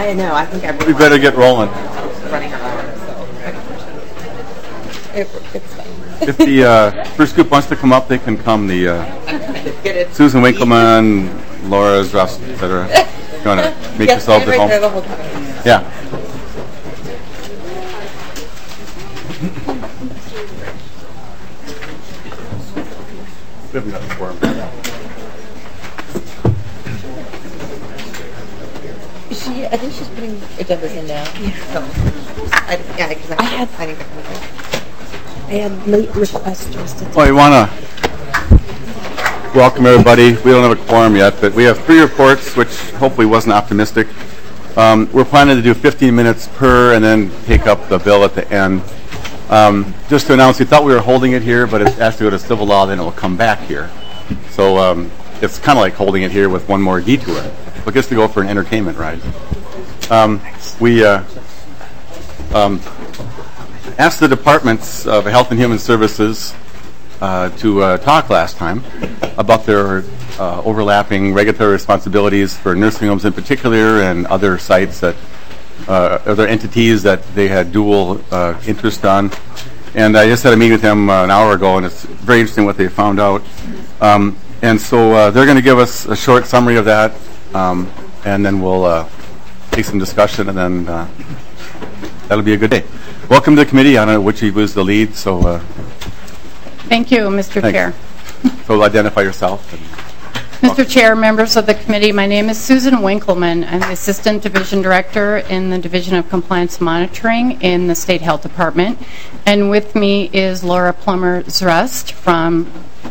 I know. I think we better get rolling. Running around. So it's fun. If the first group wants to come up, they can come. The Susan Winkleman, Laura Zrust, etc. You want to make yourselves at home? The whole time. Yeah. We haven't got the quorum. I think she's putting agendas in now. Yeah. Because I had late requesters. Well, you want to welcome everybody. We don't have a quorum yet, but we have 3 reports, which hopefully wasn't optimistic. We're planning to do 15 minutes per and then take up the bill at the end. Just to announce, we thought we were holding it here, but it has to go to civil law, then it will come back here. So it's kind of like holding it here with one more detour. But gets to go for an entertainment ride. We asked the departments of Health and Human Services to talk last time about their overlapping regulatory responsibilities for nursing homes in particular and other sites that other entities that they had dual interest on. And I just had a meeting with them an hour ago, and it's very interesting what they found out. And so they're going to give us a short summary of that, and then we'll take some discussion, and then that'll be a good day. Welcome to the committee. I don't know which was the lead, so... Thank you, Mr. Chair. So identify yourself. Mr. Chair, members of the committee, my name is Susan Winkleman. I'm the Assistant Division Director in the Division of Compliance Monitoring in the State Health Department. And with me is Laura Plummer-Zrust from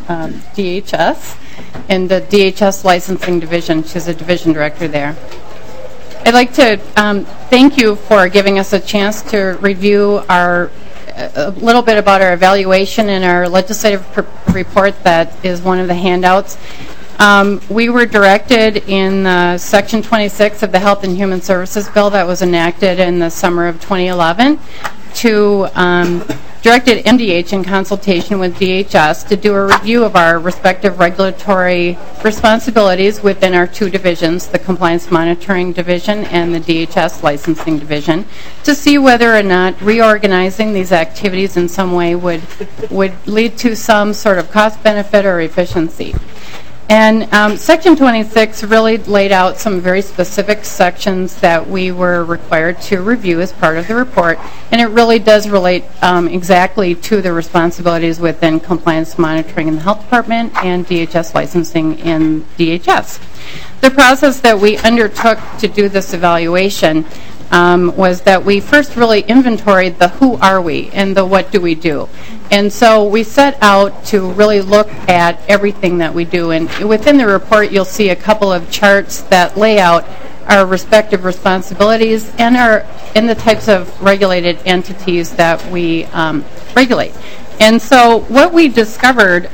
DHS in the DHS Licensing Division. She's a Division Director there. I'd like to thank you for giving us a chance to review a little bit about our evaluation in our legislative report that is one of the handouts. We were directed in Section 26 of the Health and Human Services Bill that was enacted in the summer of 2011 to directed MDH in consultation with DHS to do a review of our respective regulatory responsibilities within our 2 divisions, the Compliance Monitoring Division and the DHS Licensing Division, to see whether or not reorganizing these activities in some way would lead to some sort of cost benefit or efficiency. And Section 26 really laid out some very specific sections that we were required to review as part of the report, and it really does relate exactly to the responsibilities within compliance monitoring in the Health Department and DHS licensing in DHS. The process that we undertook to do this evaluation was that we first really inventoried the who are we and the what do we do. And so we set out to really look at everything that we do. And within the report, you'll see a couple of charts that lay out our respective responsibilities and the types of regulated entities that we regulate. And so what we discovered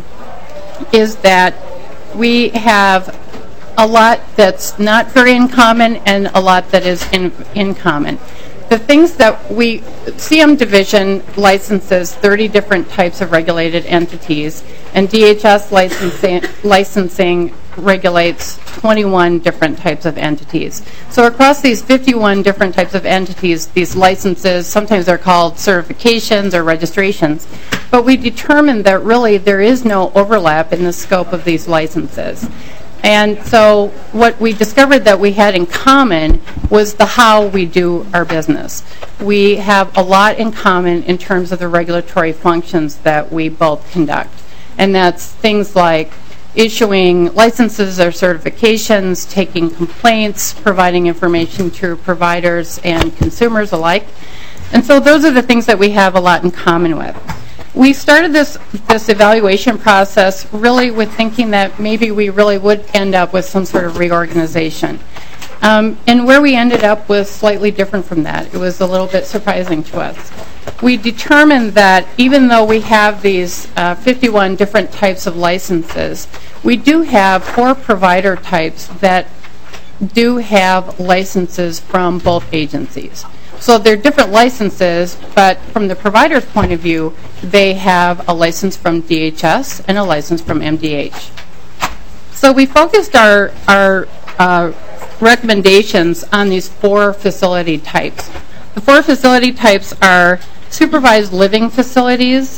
is that we have a lot that's not very in common and a lot that is in common. The things that CM Division licenses 30 different types of regulated entities, and DHS licensing regulates 21 different types of entities. So across these 51 different types of entities, these licenses, sometimes they're called certifications or registrations, but we determined that really there is no overlap in the scope of these licenses. And so what we discovered that we had in common was the how we do our business. We have a lot in common in terms of the regulatory functions that we both conduct. And that's things like issuing licenses or certifications, taking complaints, providing information to providers and consumers alike. And so those are the things that we have a lot in common with. We started this evaluation process really with thinking that maybe we really would end up with some sort of reorganization. And where we ended up was slightly different from that. It was a little bit surprising to us. We determined that even though we have these 51 different types of licenses, we do have 4 provider types that do have licenses from both agencies. So they're different licenses, but from the provider's point of view, they have a license from DHS and a license from MDH. So we focused our recommendations on these 4 facility types. The 4 facility types are supervised living facilities,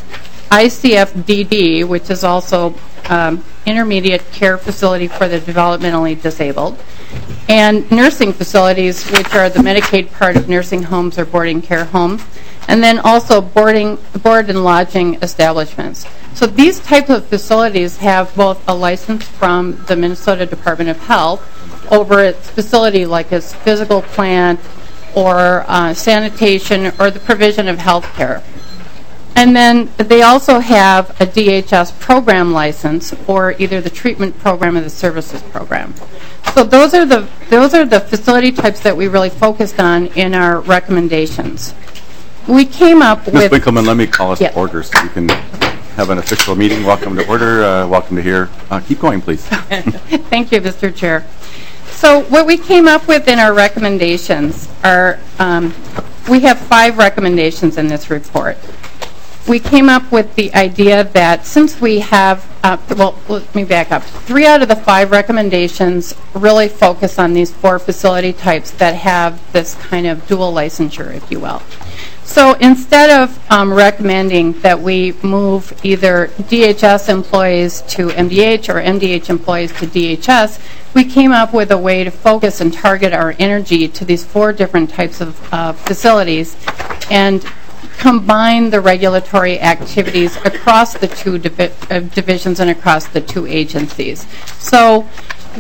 ICFDD, which is also intermediate care facility for the developmentally disabled, and nursing facilities, which are the Medicaid part of nursing homes or boarding care homes, and then also board and lodging establishments. So these types of facilities have both a license from the Minnesota Department of Health over its facility, like its physical plant or sanitation or the provision of health care. And then they also have a DHS program license for either the treatment program or the services program. So those are the facility types that we really focused on in our recommendations. We came up with... Ms. Winkleman, let me call us to order so we can have an official meeting. Welcome to order. Welcome to here. Keep going, please. Thank you, Mr. Chair. So what we came up with in our recommendations are, we have 5 recommendations in this report. We came up with the idea that since we have, well, let me back up. 3 out of the 5 recommendations really focus on these 4 facility types that have this kind of dual licensure, if you will. So instead of recommending that we move either DHS employees to MDH or MDH employees to DHS, we came up with a way to focus and target our energy to these 4 different types of facilities and combine the regulatory activities across the 2 divisions and across the 2 agencies. So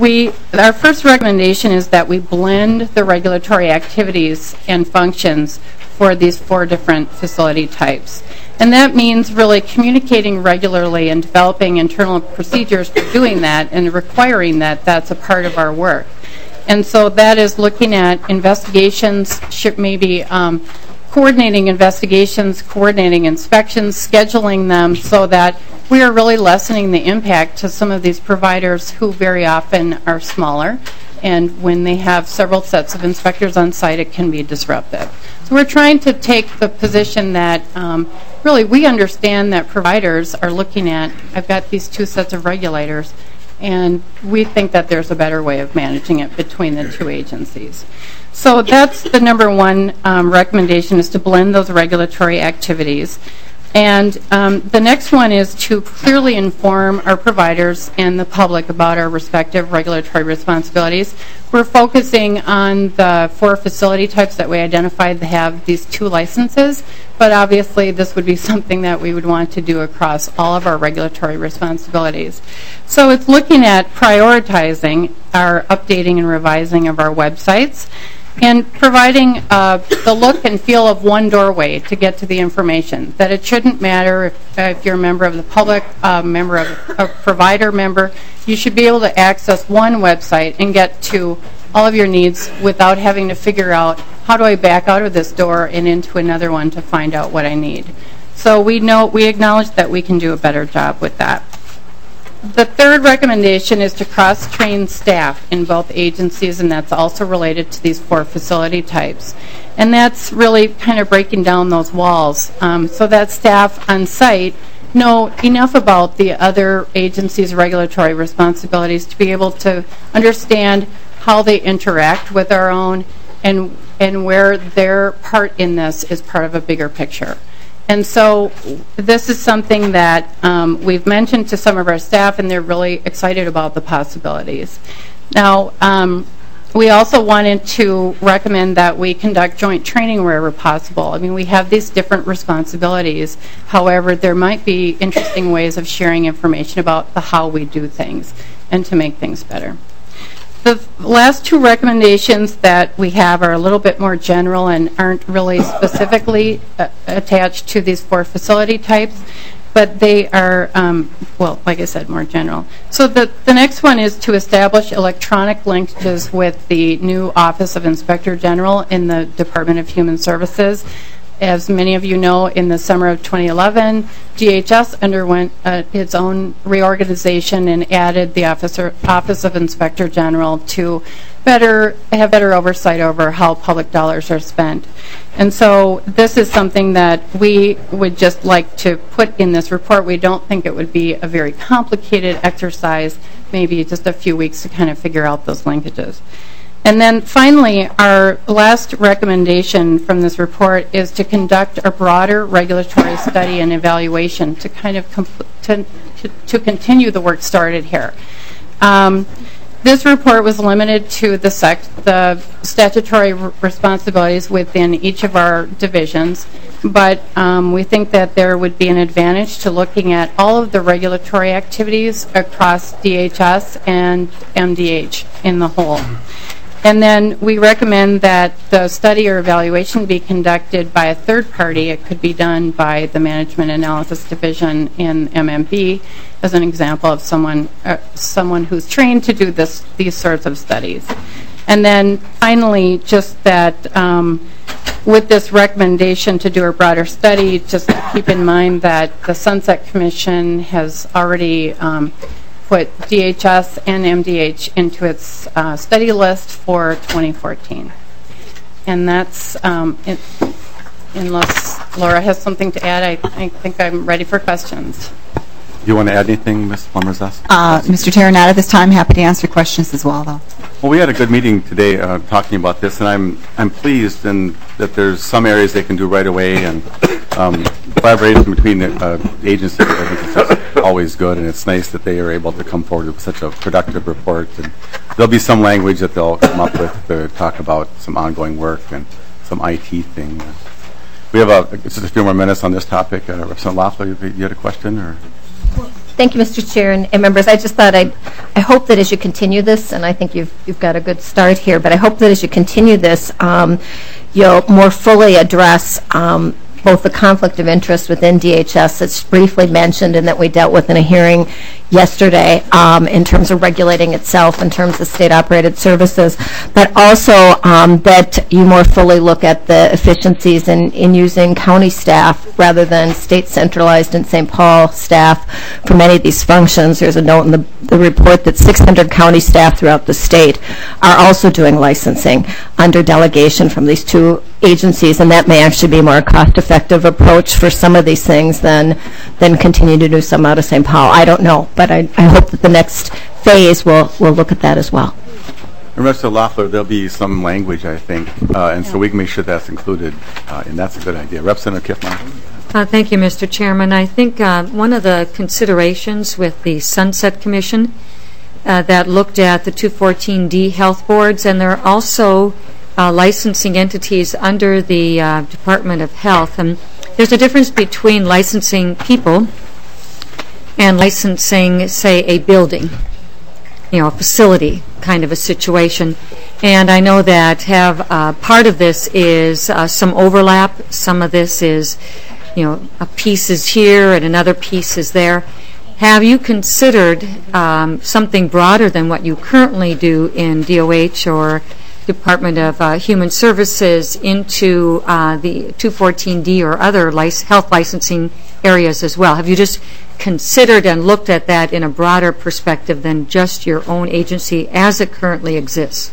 our first recommendation is that we blend the regulatory activities and functions for these 4 different facility types. And that means really communicating regularly and developing internal procedures for doing that and requiring that that's a part of our work. And so that is looking at investigations, maybe coordinating investigations, coordinating inspections, scheduling them so that we are really lessening the impact to some of these providers who very often are smaller. And when they have several sets of inspectors on site, it can be disruptive. So we're trying to take the position that really we understand that providers are looking at, I've got these 2 sets of regulators, and we think that there's a better way of managing it between the 2 agencies. So that's the number 1 recommendation, is to blend those regulatory activities. And the next one is to clearly inform our providers and the public about our respective regulatory responsibilities. We're focusing on the 4 facility types that we identified that have these 2 licenses, but obviously this would be something that we would want to do across all of our regulatory responsibilities. So it's looking at prioritizing our updating and revising of our websites, and providing the look and feel of one doorway to get to the information. That it shouldn't matter if you're a member of the public, a provider member, you should be able to access one website and get to all of your needs without having to figure out, how do I back out of this door and into another one to find out what I need. So we acknowledge that we can do a better job with that. The third recommendation is to cross-train staff in both agencies, and that's also related to these 4 facility types. And that's really kind of breaking down those walls so that staff on site know enough about the other agencies' regulatory responsibilities to be able to understand how they interact with our own and where their part in this is part of a bigger picture. And so this is something that we've mentioned to some of our staff, and they're really excited about the possibilities. Now, we also wanted to recommend that we conduct joint training wherever possible. I mean, we have these different responsibilities. However, there might be interesting ways of sharing information about how we do things and to make things better. The last 2 recommendations that we have are a little bit more general and aren't really specifically attached to these 4 facility types, but they are, well, like I said, more general. So the next one is to establish electronic linkages with the new Office of Inspector General in the Department of Human Services. As many of you know, in the summer of 2011, DHS underwent its own reorganization and added the Office of Inspector General to have better oversight over how public dollars are spent. And so this is something that we would just like to put in this report. We don't think it would be a very complicated exercise, maybe just a few weeks to kind of figure out those linkages. And then finally, our last recommendation from this report is to conduct a broader regulatory study and evaluation to kind of to continue the work started here. This report was limited to the statutory responsibilities within each of our divisions, but we think that there would be an advantage to looking at all of the regulatory activities across DHS and MDH in the whole. And then we recommend that the study or evaluation be conducted by a third party. It could be done by the Management Analysis Division in MMB, as an example of someone who's trained to do these sorts of studies. And then finally, just that with this recommendation to do a broader study, just to keep in mind that the Sunset Commission has already put DHS and MDH into its study list for 2014. And that's, unless Laura has something to add, I think I'm ready for questions. Do you want to add anything, Ms. Plummer-Zest? Mr. Chair, not at this time. Happy to answer questions as well, though. Well, we had a good meeting today talking about this, and I'm pleased that there's some areas they can do right away, and collaboration between the agencies I think is always good, and it's nice that they are able to come forward with such a productive report. And there'll be some language that they'll come up with to talk about some ongoing work and some IT thing. We have just a few more minutes on this topic. Representative Loeffler, you had a question? Or? Thank you, Mr. Chair and members. I just thought I hope that as you continue this, and I think you've got a good start here, but I hope that as you continue this, you'll more fully address both the conflict of interest within DHS that's briefly mentioned and that we dealt with in a hearing yesterday in terms of regulating itself in terms of state-operated services, but also that you more fully look at the efficiencies in using county staff rather than state-centralized and St. Paul staff for many of these functions. There's a note in the report that 600 county staff throughout the state are also doing licensing under delegation from these two agencies, and that may actually be a more cost-effective approach for some of these things than continue to do some out of St. Paul. I don't know, but I hope that the next phase will look at that as well. And Mr. Loeffler, there'll be some language, I think, and so we can make sure that's included, and that's a good idea. Representative Kiffmeyer. Thank you, Mr. Chairman. I think one of the considerations with the Sunset Commission that looked at the 214D health boards, and there are also licensing entities under the Department of Health. And there's a difference between licensing people and licensing, say, a building, a facility kind of a situation. And I know that part of this is some overlap. Some of this is, a piece is here and another piece is there. Have you considered something broader than what you currently do in DOH or Department of Human Services into the 214D or other health licensing areas as well? Have you just considered and looked at that in a broader perspective than just your own agency as it currently exists?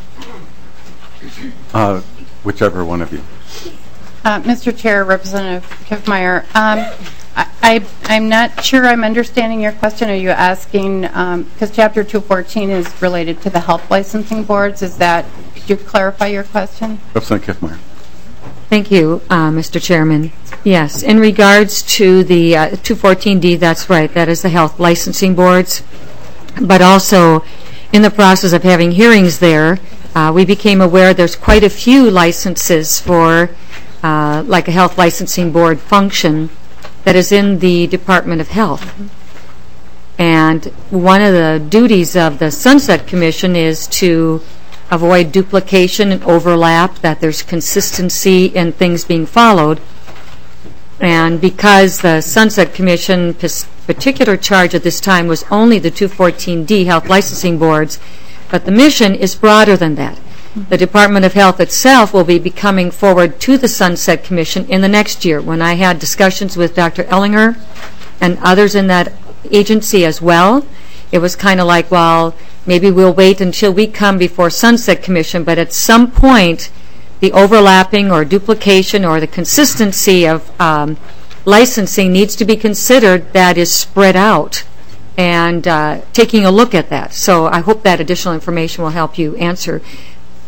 Whichever one of you. Mr. Chair, Representative Kiffmeyer, I'm not sure I'm understanding your question. Are you asking, because Chapter 214 is related to the health licensing boards, could you clarify your question? Representative Kiffmeyer. Thank you, Mr. Chairman. Yes, in regards to the 214D, that's right, that is the health licensing boards, but also in the process of having hearings there, we became aware there's quite a few licenses for like a health licensing board function that is in the Department of Health. And one of the duties of the Sunset Commission is to avoid duplication and overlap, that there's consistency in things being followed. And because the Sunset Commission particular charge at this time was only the 214D health licensing boards, but the mission is broader than that. The Department of Health itself will be coming forward to the Sunset Commission in the next year. When I had discussions with Dr. Ellinger and others in that agency as well, it was kind of like, well, maybe we'll wait until we come before Sunset Commission, but at some point the overlapping or duplication or the consistency of licensing needs to be considered that is spread out, and taking a look at that. So I hope that additional information will help you answer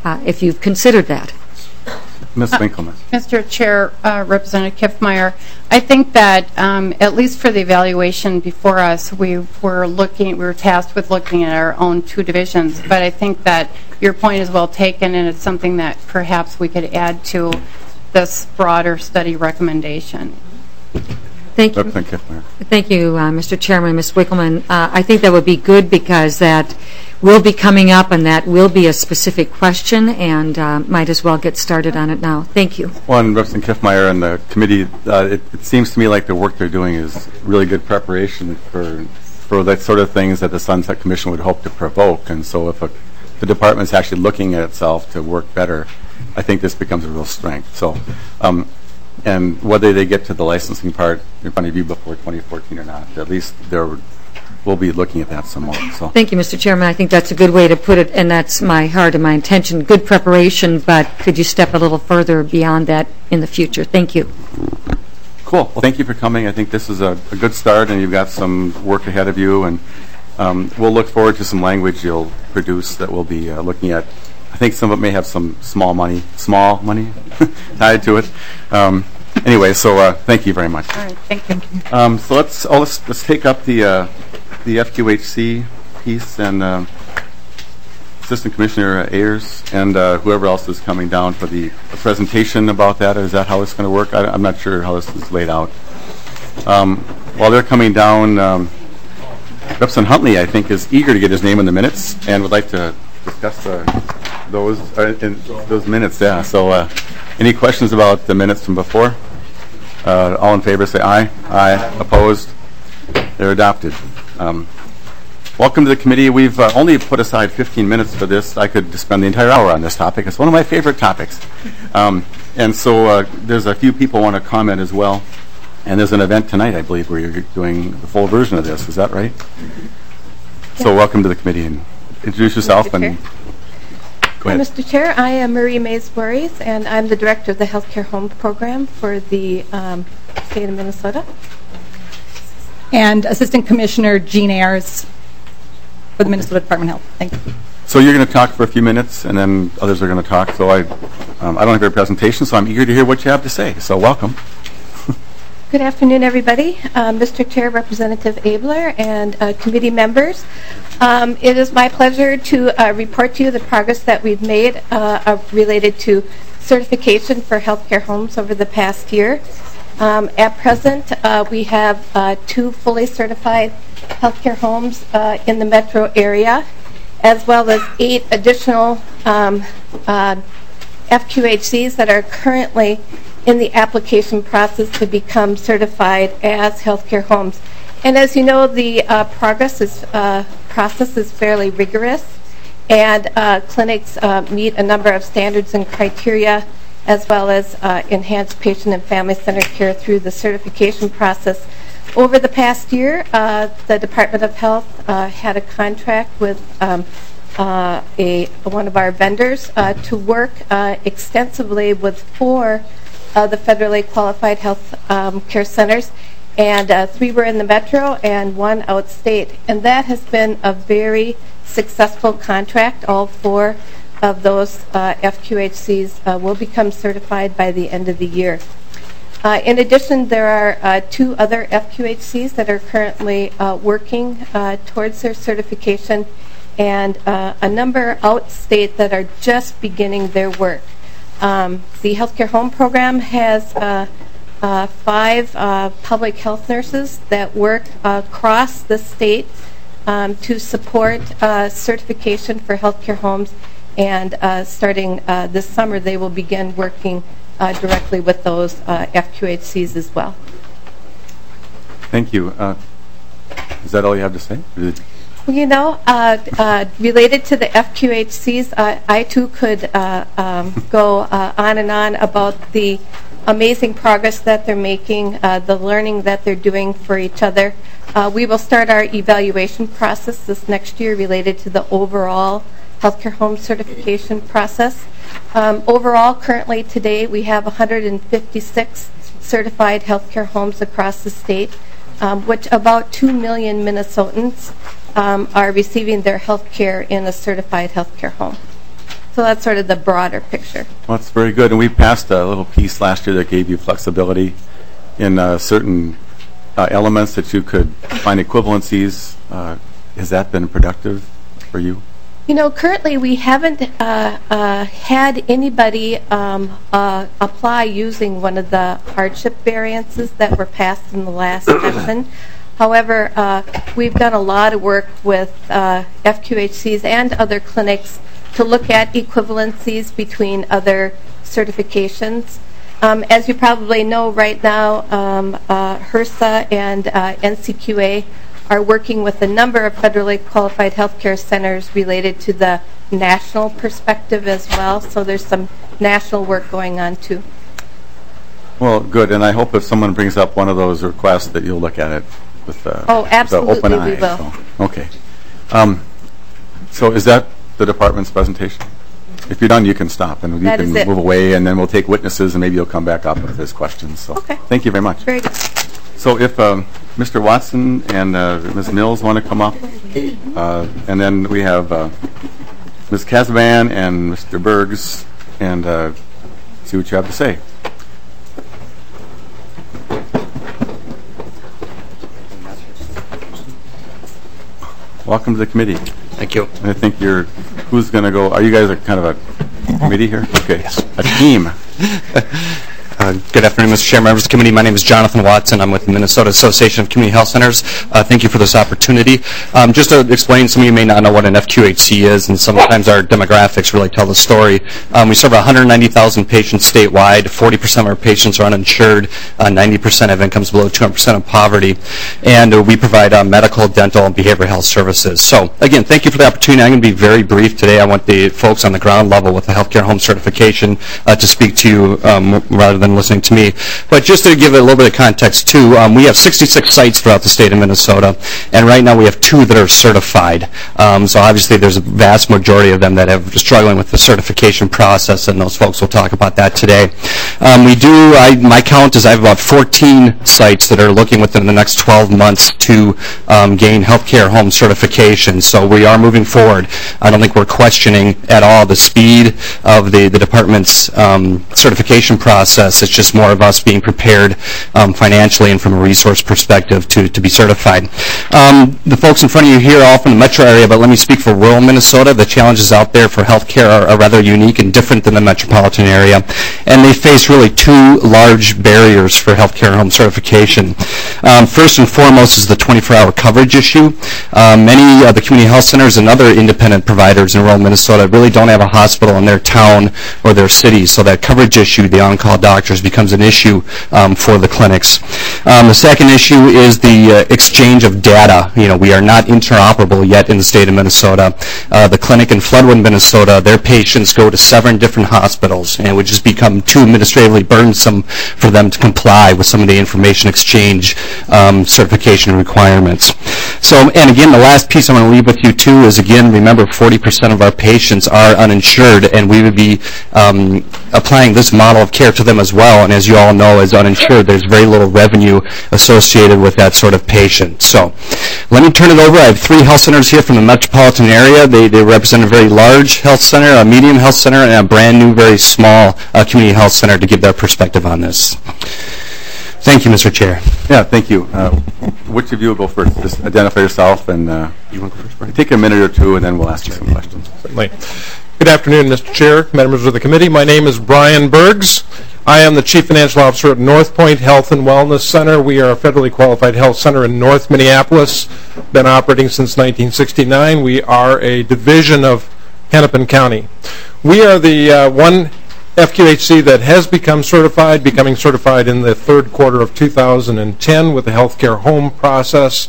if you've considered that. Ms. Winkleman. Mr. Chair, Representative Kiffmeyer, I think that at least for the evaluation before us, we were tasked with looking at our own 2 divisions, but I think that your point is well taken, and it's something that perhaps we could add to this broader study recommendation. Thank you. Representative Kiffmeyer. Thank you, Mr. Chairman, Ms. Winkleman. I think that would be good because that will be coming up and that will be a specific question, and might as well get started on it now. Thank you. Well, and Representative Kiffmeyer and the committee, it seems to me like the work they're doing is really good preparation for that sort of things that the Sunset Commission would hope to provoke. And so if the department's actually looking at itself to work better, I think this becomes a real strength. So, and whether they get to the licensing part in front of you before 2014 or not, at least we'll be looking at that some more. So. Thank you, Mr. Chairman. I think that's a good way to put it, and that's my heart and my intention. Good preparation, but could you step a little further beyond that in the future? Thank you. Cool. Well, thank you for coming. I think this is a good start, and you've got some work ahead of you, and we'll look forward to some language you'll produce that we'll be looking at. I think some of it may have some small money tied to it. Anyway, so thank you very much. All right, thank you. So let's take up the FQHC piece, and Assistant Commissioner Ayers and whoever else is coming down for the presentation about that. Is that how it's going to work? I'm not sure how this is laid out. While they're coming down, Representative Huntley, I think, is eager to get his name in the minutes and would like to discuss those minutes. Yeah. So, any questions about the minutes from before? All in favor, say aye. Aye. Opposed? They're adopted. Welcome to the committee. We've only put aside 15 minutes for this. I could spend the entire hour on this topic. It's one of my favorite topics. And so there's a few people want to comment as well. And there's an event tonight, I believe, where you're doing the full version of this. Is that right? Yeah. So welcome to the committee, and introduce yourself. And go ahead. Mr. Chair, I am Marie Mays-Voorhees, and I'm the director of the Healthcare Home Program for the state of Minnesota. And Assistant Commissioner Jean Ayers for the Minnesota Department of Health. Thank you. So you're going to talk for a few minutes, and then others are going to talk. So I don't have a presentation, so I'm eager to hear what you have to say. So welcome. Good afternoon, everybody. Mr. Chair, Representative Abler, and committee members. It is my pleasure to report to you the progress that we've made related to certification for healthcare homes over the past year. At present, we have 2 fully certified healthcare homes in the metro area, as well as 8 additional FQHCs that are currently in the application process to become certified as healthcare homes. And as you know, the process is fairly rigorous, and clinics meet a number of standards and criteria, as well as enhanced patient and family-centered care through the certification process. Over the past year, the Department of Health had a contract with one of our vendors to work extensively with 4 of the federally qualified health care centers, and 3 were in the metro and 1 outstate. And that has been a very successful contract. All 4 of those FQHCs will become certified by the end of the year. In addition, there are 2 other FQHCs that are currently working towards their certification, and a number outstate that are just beginning their work. The Healthcare Home Program has 5 public health nurses that work across the state to support certification for healthcare homes, and starting this summer, they will begin working directly with those FQHCs as well. Thank you. Is that all you have to say? You know, related to the FQHCs, I too could go on and on about the amazing progress that they're making, the learning that they're doing for each other. We will start our evaluation process this next year related to the overall healthcare home certification process. Overall, currently today, we have 156 certified healthcare homes across the state, which about 2 million Minnesotans are receiving their health care in a certified healthcare home. So that's sort of the broader picture. Well, that's very good. And we passed a little piece last year that gave you flexibility in certain elements that you could find equivalencies. Has that been productive for you? You know, currently we haven't had anybody apply using one of the hardship variances that were passed in the last session. However, we've done a lot of work with FQHCs and other clinics to look at equivalencies between other certifications. As you probably know, right now, HRSA and NCQA are working with a number of federally qualified healthcare centers related to the national perspective as well. So there's some national work going on too. Well, good. And I hope if someone brings up one of those requests that you'll look at it with absolutely, the open eye. we will. So, okay. So is that the department's presentation? If you're done, you can stop and you can move away, and then we'll take witnesses, and maybe you'll come back up if there's questions. So okay. Thank you very much. Very good. So if Mr. Watson and Ms. Mills want to come up, and then we have Ms. Casaban and Mr. Bergs, and see what you have to say. Welcome to the committee. Thank you. I think who's going to go? Are you guys kind of a committee here? Okay, yes. A team. Good afternoon, Mr. Chair, members of the committee. My name is Jonathan Watson. I'm with the Minnesota Association of Community Health Centers. Thank you for this opportunity. Just to explain, some of you may not know what an FQHC is, and sometimes our demographics really tell the story. We serve 190,000 patients statewide. 40% of our patients are uninsured. 90% have incomes below 200% of poverty. And we provide medical, dental, and behavioral health services. So, again, thank you for the opportunity. I'm going to be very brief today. I want the folks on the ground level with the healthcare home certification to speak to you rather than listening to me. But just to give it a little bit of context too, we have 66 sites throughout the state of Minnesota, and right now we have 2 that are certified. So obviously there's a vast majority of them that are struggling with the certification process, and those folks will talk about that today. My count is I have about 14 sites that are looking within the next 12 months to gain healthcare home certification. So we are moving forward. I don't think we're questioning at all the speed of the department's certification process. It's just more of us being prepared financially and from a resource perspective to be certified. The folks in front of you here are all from the metro area, but let me speak for rural Minnesota. The challenges out there for healthcare are rather unique and different than the metropolitan area, and they face really 2 large barriers for healthcare home certification. First and foremost is the 24-hour coverage issue. Many of the community health centers and other independent providers in rural Minnesota really don't have a hospital in their town or their city, so that coverage issue, the on-call doctors, becomes an issue for the clinics. The second issue is the exchange of data. We are not interoperable yet in the state of Minnesota. The clinic in Floodwood, Minnesota, their patients go to 7 different hospitals, and it would just become too administratively burdensome for them to comply with some of the information exchange certification requirements. So, and again, the last piece I'm going to leave with you too is, again, remember 40% of our patients are uninsured, and we would be applying this model of care to them as well. And as you all know, as uninsured, there's very little revenue associated with that sort of patient. So let me turn it over. I have 3 health centers here from the metropolitan area. They represent a very large health center, a medium health center, and a brand new, very small community health center to give their perspective on this. Thank you, Mr. Chair. Yeah, thank you. Which of you will go first? Just identify yourself, and you want to go first, Brian? Take a minute or 2, and then we'll ask you some questions. Certainly. Good afternoon, Mr. Chair, members of the committee. My name is Brian Bergs. I am the Chief Financial Officer at North Point Health and Wellness Center. We are a federally qualified health center in North Minneapolis, been operating since 1969. We are a division of Hennepin County. We are the one FQHC that has becoming certified in the 3rd quarter of 2010 with the healthcare home process.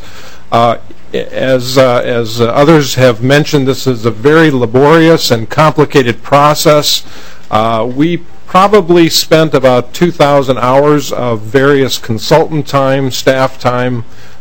As others have mentioned, this is a very laborious and complicated process. We probably spent about 2,000 hours of various consultant time, staff time,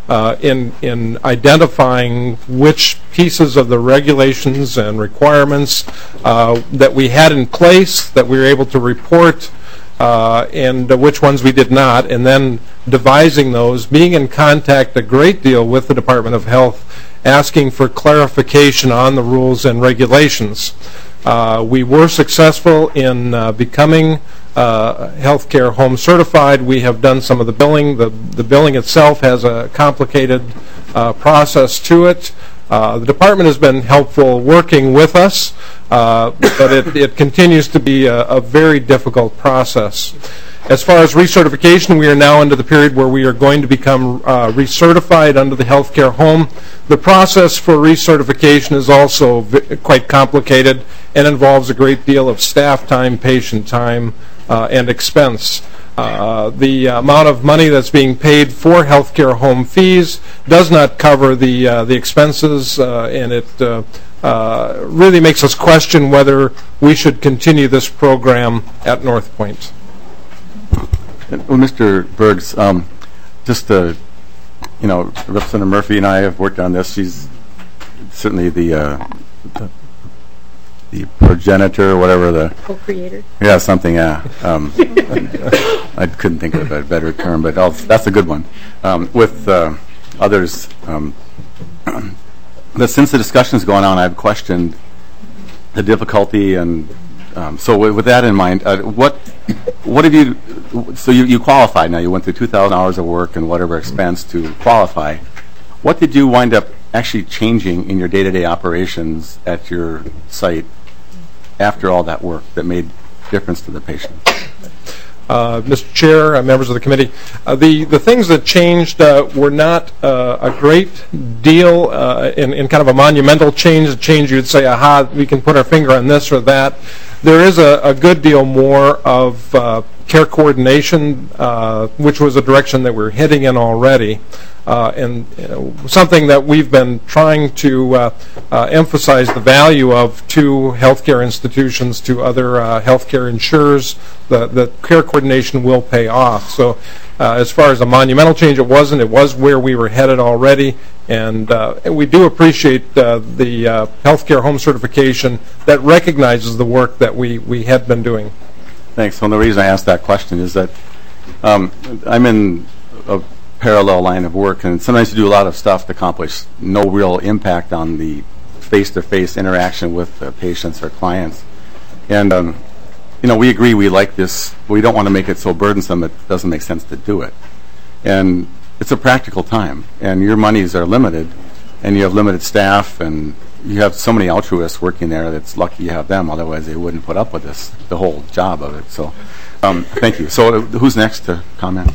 in identifying which pieces of the regulations and requirements that we had in place that we were able to report, and which ones we did not, and then devising those, being in contact a great deal with the Department of Health, asking for clarification on the rules and regulations. We were successful in becoming healthcare home certified. We have done some of the billing. The billing itself has a complicated process to it. The department has been helpful working with us, but it continues to be a very difficult process. As far as recertification, we are now into the period where we are going to become recertified under the healthcare home. The process for recertification is also quite complicated and involves a great deal of staff time, patient time, and expense. The amount of money that's being paid for healthcare home fees does not cover the expenses, and it really makes us question whether we should continue this program at North Point. Well, Mr. Bergs, just Representative Murphy and I have worked on this. She's certainly the progenitor, or whatever the co-creator. Yeah, something. Yeah, I couldn't think of a better term, but that's a good one. With others, but since the discussion's going on, I've questioned the difficulty, and so with that in mind, what have you? So you qualified now. You went through 2,000 hours of work and whatever expense to qualify. What did you wind up actually changing in your day-to-day operations at your site after all that work that made difference to the patient? Mr. Chair, members of the committee, the things that changed were not a great deal in kind of a monumental change, a change you'd say, aha, we can put our finger on this or that. There is a good deal more of care coordination, which was a direction that we're heading in already, and something that we've been trying to emphasize the value of to healthcare institutions, to other healthcare insurers. The care coordination will pay off. So as far as a monumental change, it wasn't. It was where we were headed already, and we do appreciate the healthcare home certification that recognizes the work that we had been doing. Thanks. Well, the reason I asked that question is that I'm in a parallel line of work, and sometimes you do a lot of stuff to accomplish no real impact on the face-to-face interaction with patients or clients. And we agree we like this. We don't want to make it so burdensome it doesn't make sense to do it. And it's a practical time, and your monies are limited, and you have limited staff, and you have so many altruists working there that's lucky you have them. Otherwise, they wouldn't put up with this, the whole job of it. So, thank you. So, who's next to comment?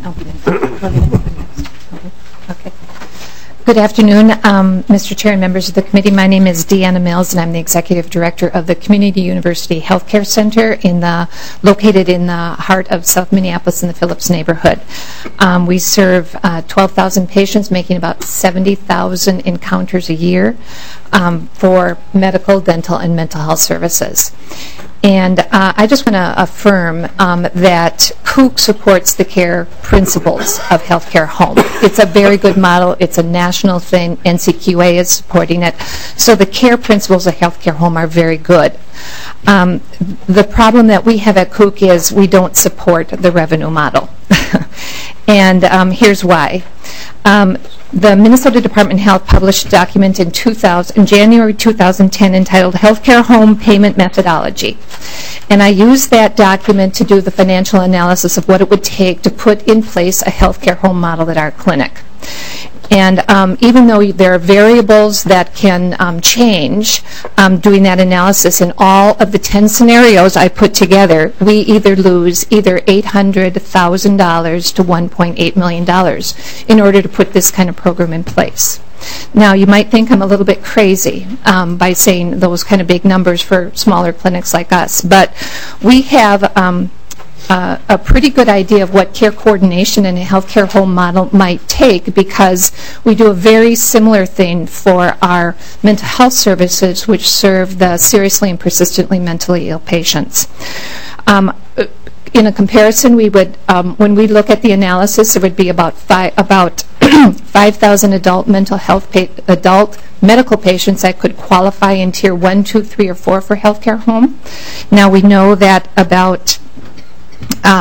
Okay. Good afternoon, Mr. Chair and members of the committee. My name is Deanna Mills, and I'm the Executive Director of the Community University Healthcare Center located in the heart of South Minneapolis in the Phillips neighborhood. We serve 12,000 patients, making about 70,000 encounters a year for medical, dental, and mental health services. And I just want to affirm that COOC supports the care principles of healthcare home. It's a very good model. It's a national thing. NCQA is supporting it. So the care principles of healthcare home are very good. The problem that we have at COOC is we don't support the revenue model. And here's why. The Minnesota Department of Health published a document in January 2010 entitled Healthcare Home Payment Methodology. And I used that document to do the financial analysis of what it would take to put in place a healthcare home model at our clinic. And even though there are variables that can change, doing that analysis in all of the 10 scenarios I put together, we either lose either $800,000 to $1.8 million in order to put this kind of program in place. Now, you might think I'm a little bit crazy by saying those kind of big numbers for smaller clinics like us, but we have a pretty good idea of what care coordination in a healthcare home model might take, because we do a very similar thing for our mental health services, which serve the seriously and persistently mentally ill patients. In a comparison, we would, when we look at the analysis, it would be about 5,000 adult medical patients that could qualify in Tier 1, 2, 3, or 4 for healthcare home. Now, we know that about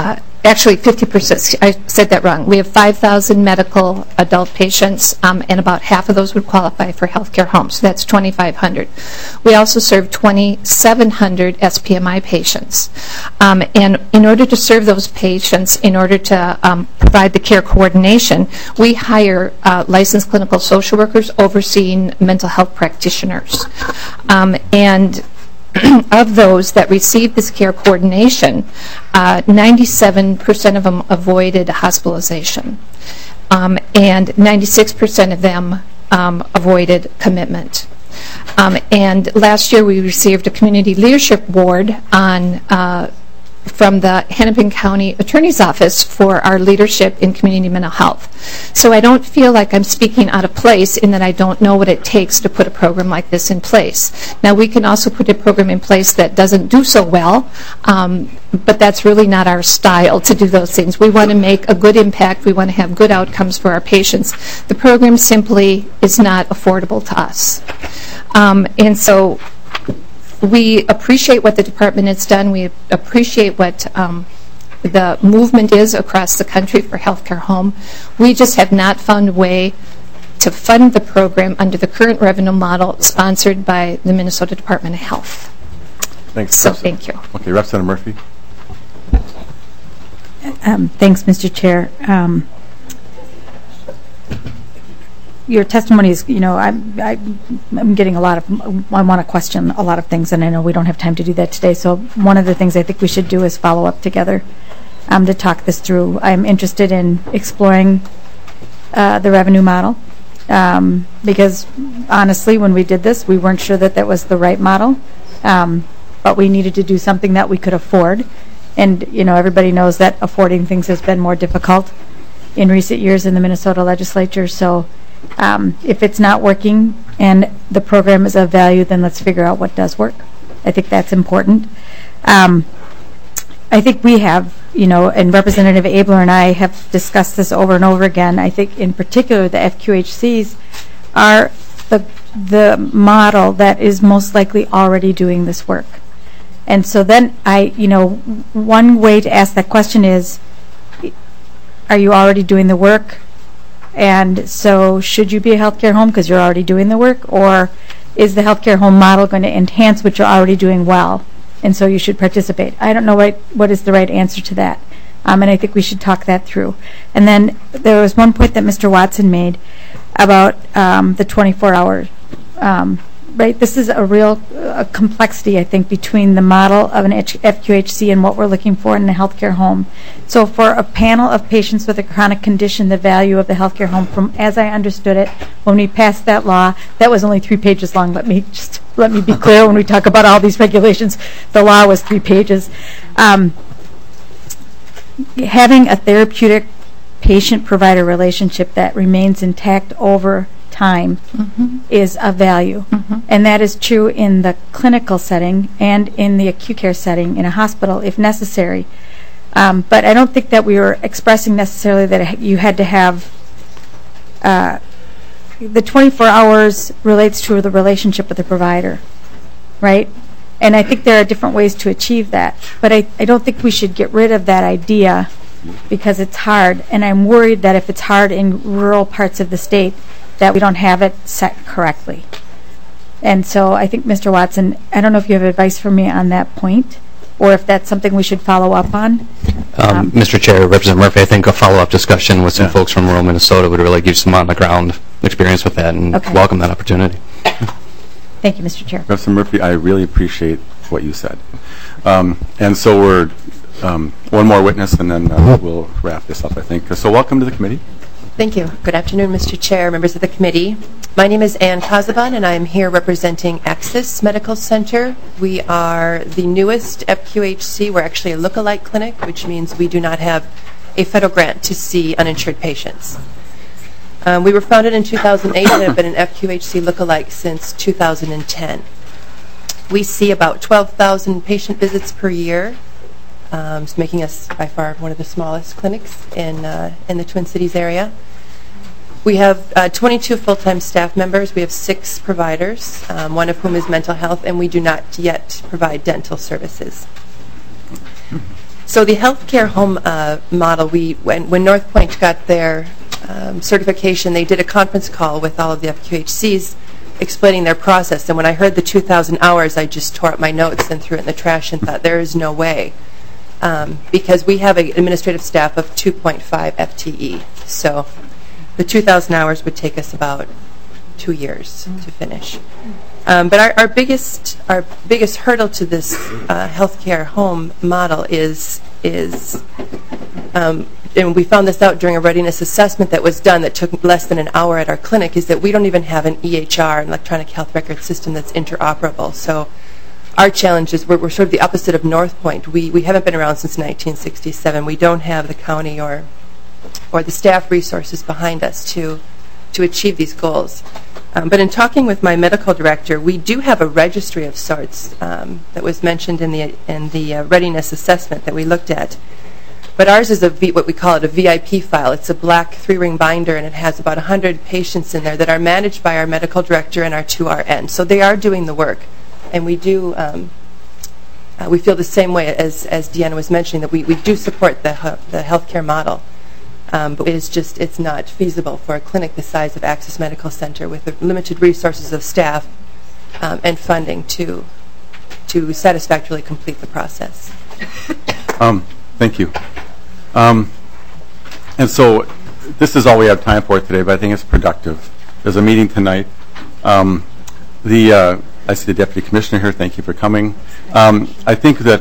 actually 50%, I said that wrong. We have 5,000 medical adult patients, and about half of those would qualify for healthcare homes. So that's 2,500. We also serve 2,700 SPMI patients. And in order to serve those patients, in order to provide the care coordination, we hire licensed clinical social workers overseeing mental health practitioners. And of those that received this care coordination, 97% of them avoided hospitalization, and 96% of them avoided commitment. And last year we received a Community Leadership Award from the Hennepin County Attorney's Office for our leadership in community mental health. So I don't feel like I'm speaking out of place in that I don't know what it takes to put a program like this in place. Now, we can also put a program in place that doesn't do so well, but that's really not our style to do those things. We want to make a good impact. We want to have good outcomes for our patients. The program simply is not affordable to us. And so we appreciate what the department has done. We appreciate what the movement is across the country for healthcare home. We just have not found a way to fund the program under the current revenue model sponsored by the Minnesota Department of Health. Thanks. So thank you. Okay, Representative Murphy. Thanks, Mr. Chair. Your testimony is, I'm getting a lot of, I want to question a lot of things, and I know we don't have time to do that today. So one of the things I think we should do is follow up together to talk this through. I'm interested in exploring the revenue model because, honestly, when we did this, we weren't sure that that was the right model, but we needed to do something that we could afford. And, everybody knows that affording things has been more difficult in recent years in the Minnesota legislature. So if it's not working and the program is of value, then let's figure out what does work. I think that's important. I think we have, and Representative Abler and I have discussed this over and over again. I think in particular the FQHCs are the model that is most likely already doing this work. And so then one way to ask that question is, are you already doing the work? And so should you be a healthcare home because you're already doing the work? Or is the healthcare home model going to enhance what you're already doing well? And so you should participate. I don't know what is the right answer to that. And I think we should talk that through. And then there was one point that Mr. Watson made about the 24-hour. Right, this is a real complexity, I think, between the model of an FQHC and what we're looking for in a healthcare home. So for a panel of patients with a chronic condition, the value of the healthcare home, from as I understood it, when we passed that law, that was only 3 pages long. Let me be clear when we talk about all these regulations. The law was 3 pages. Having a therapeutic patient-provider relationship that remains intact over time is of value. And that is true in the clinical setting and in the acute care setting in a hospital if necessary. But I don't think that we were expressing necessarily that you had to have the 24 hours relates to the relationship with the provider, right? And I think there are different ways to achieve that. But I don't think we should get rid of that idea because it's hard. And I'm worried that if it's hard in rural parts of the state, that we don't have it set correctly. And so I think, Mr. Watson, I don't know if you have advice for me on that point or if that's something we should follow up on. Mr. Chair, Representative Murphy, I think a follow-up discussion with some folks from rural Minnesota would really give some on-the-ground experience with that and welcome that opportunity. Thank you, Mr. Chair. Representative Murphy, I really appreciate what you said. And so we're one more witness and then we'll wrap this up, I think. So welcome to the committee. Thank you. Good afternoon, Mr. Chair, members of the committee. My name is Ann Kazaban, and I am here representing Axis Medical Center. We are the newest FQHC. We're actually a look-alike clinic, which means we do not have a federal grant to see uninsured patients. We were founded in 2008 and have been an FQHC look-alike since 2010. We see about 12,000 patient visits per year, making us by far one of the smallest clinics in the Twin Cities area. We have 22 full-time staff members. We have 6 providers, one of whom is mental health, and we do not yet provide dental services. So the healthcare home model, when North Point got their certification, they did a conference call with all of the FQHCs explaining their process. And when I heard the 2,000 hours, I just tore up my notes and threw it in the trash and thought, there is no way. Because we have an administrative staff of 2.5 FTE. So the 2,000 hours would take us about 2 years to finish. But our biggest hurdle to this healthcare home model is and we found this out during a readiness assessment that was done that took less than an hour at our clinic, is that we don't even have an EHR, an electronic health record system, that's interoperable. So our challenge is we're sort of the opposite of North Point. We haven't been around since 1967. We don't have the county or the staff resources behind us to achieve these goals. But in talking with my medical director, we do have a registry of sorts that was mentioned in the readiness assessment that we looked at. But ours is what we call it a VIP file. It's a black 3-ring binder, and it has about 100 patients in there that are managed by our medical director and our 2 RNs. So they are doing the work, and we do. We feel the same way as Deanna was mentioning, that we do support the healthcare model. But it's not feasible for a clinic the size of Access Medical Center with the limited resources of staff and funding to satisfactorily complete the process. Thank you. And so this is all we have time for today, but I think it's productive. There's a meeting tonight. I see the Deputy Commissioner here. Thank you for coming. I think that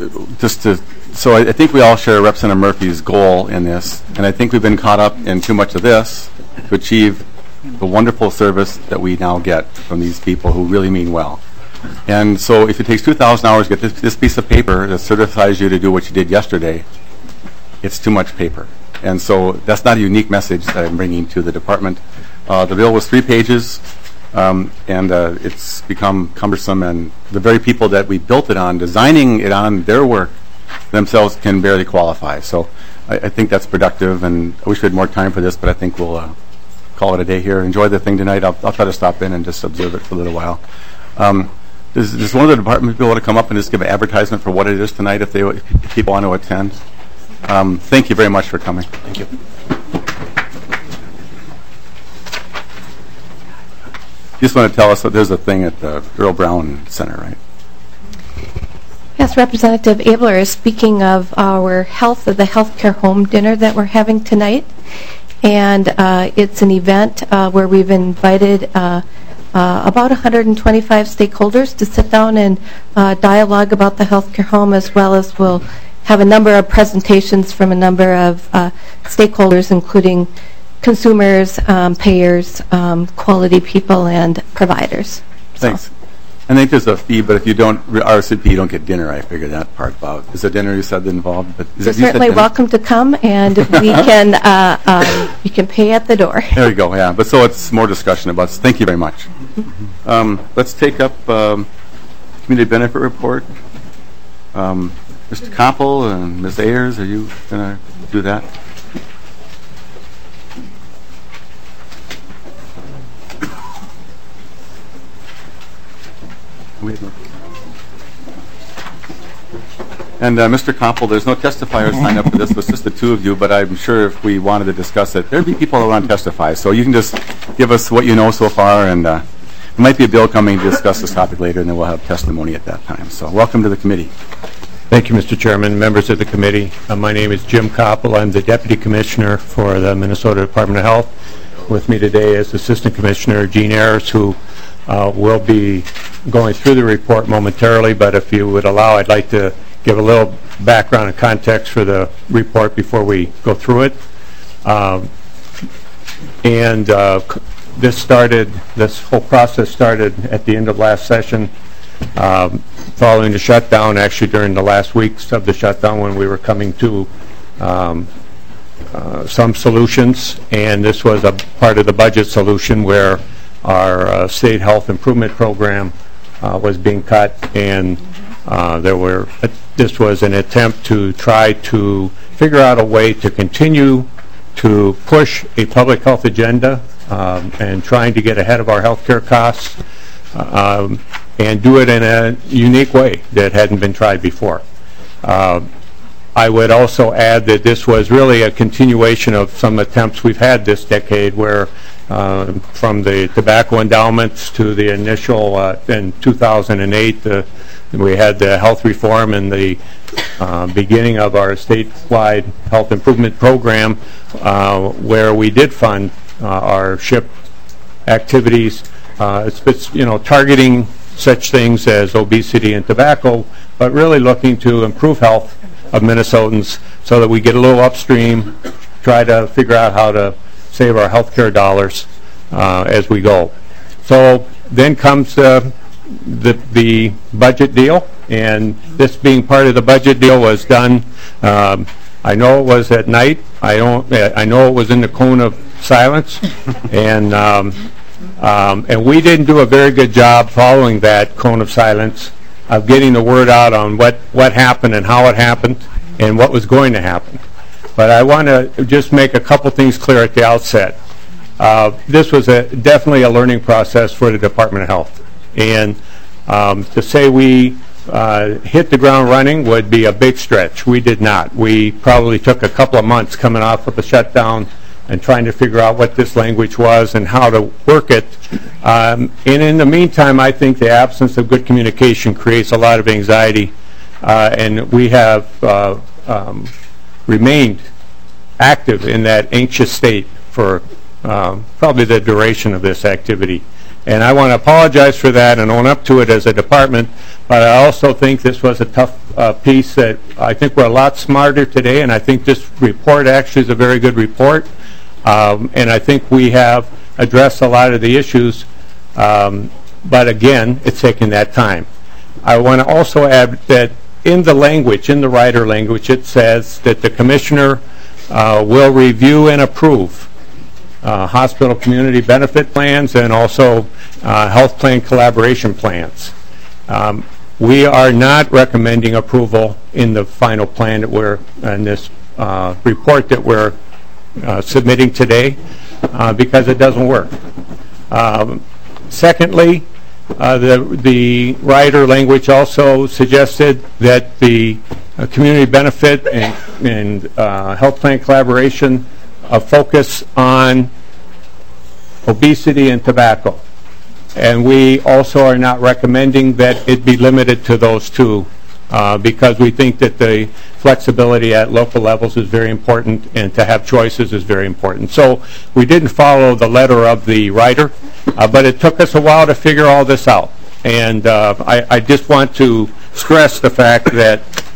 I think we all share Representative Murphy's goal in this, and I think we've been caught up in too much of this to achieve the wonderful service that we now get from these people who really mean well. And so if it takes 2,000 hours to get this piece of paper that certifies you to do what you did yesterday, it's too much paper. And so that's not a unique message that I'm bringing to the department. The bill was 3 pages, and it's become cumbersome, and the very people that we built it on, designing it on their work, themselves can barely qualify. So I think that's productive, and I wish we had more time for this, but I think we'll call it a day here. Enjoy the thing tonight. I'll try to stop in and just observe it for a little while. Does one of the department people want to come up and just give an advertisement for what it is tonight if people want to attend? Thank you very much for coming. Thank you. You just want to tell us that there's a thing at the Earl Brown Center, right? Yes, Representative Abler is speaking of the healthcare home dinner that we're having tonight. And it's an event where we've invited about 125 stakeholders to sit down and dialogue about the healthcare home, as well as we'll have a number of presentations from a number of stakeholders, including consumers, payers, quality people, and providers. Thanks. I think there's a fee, but if you don't RSVP, you don't get dinner. I figured that part out. Is there dinner you said involved? But you're certainly welcome to come, and we can you can pay at the door. There you go. Yeah, but so it's more discussion about. Thank you very much. Let's take up community benefit report. Mr. Koppel and Ms. Ayers, are you going to do that? And Mr. Koppel, there's no testifiers signed up for this. It's just the 2 of you, but I'm sure if we wanted to discuss it, there'd be people who want to testify. So you can just give us what you know so far, and there might be a bill coming to discuss this topic later, and then we'll have testimony at that time. So welcome to the committee. Thank you, Mr. Chairman, members of the committee. My name is Jim Koppel. I'm the Deputy Commissioner for the Minnesota Department of Health. With me today is Assistant Commissioner Gene Ayers, who will be going through the report momentarily, but if you would allow, I'd like to give a little background and context for the report before we go through it. This whole process started at the end of last session, following the shutdown, actually during the last weeks of the shutdown when we were coming to some solutions, and this was a part of the budget solution where our state health improvement program was being cut, and this was an attempt to try to figure out a way to continue to push a public health agenda and trying to get ahead of our health care costs and do it in a unique way that hadn't been tried before. I would also add that this was really a continuation of some attempts we've had this decade where from the tobacco endowments to the initial in 2008 we had the health reform and the beginning of our statewide health improvement program where we did fund our SHIP activities, targeting such things as obesity and tobacco, but really looking to improve health of Minnesotans so that we get a little upstream, try to figure out how to save our health care dollars as we go. So then comes the budget deal, and this being part of the budget deal was done. I know it was at night. I know it was in the cone of silence, and we didn't do a very good job following that cone of silence of getting the word out on what happened and how it happened and what was going to happen. But I want to just make a couple things clear at the outset. This was definitely a learning process for the Department of Health. And to say we hit the ground running would be a big stretch. We did not. We probably took a couple of months coming off of the shutdown and trying to figure out what this language was and how to work it. And in the meantime, I think the absence of good communication creates a lot of anxiety. And we have remained active in that anxious state for probably the duration of this activity. And I want to apologize for that and own up to it as a department, but I also think this was a tough piece that I think we're a lot smarter today, and I think this report actually is a very good report. And I think we have addressed a lot of the issues, but again, it's taken that time. I want to also add that in the language, in the rider language, it says that the commissioner will review and approve hospital community benefit plans and also health plan collaboration plans. We are not recommending approval in the final plan that we're in this report that we're submitting today because it doesn't work. Secondly, the rider language also suggested that the community benefit and health plan collaboration focus on obesity and tobacco. And we also are not recommending that it be limited to those two because we think that the flexibility at local levels is very important and to have choices is very important. So we didn't follow the letter of the rider, but it took us a while to figure all this out. And I just want to stress the fact that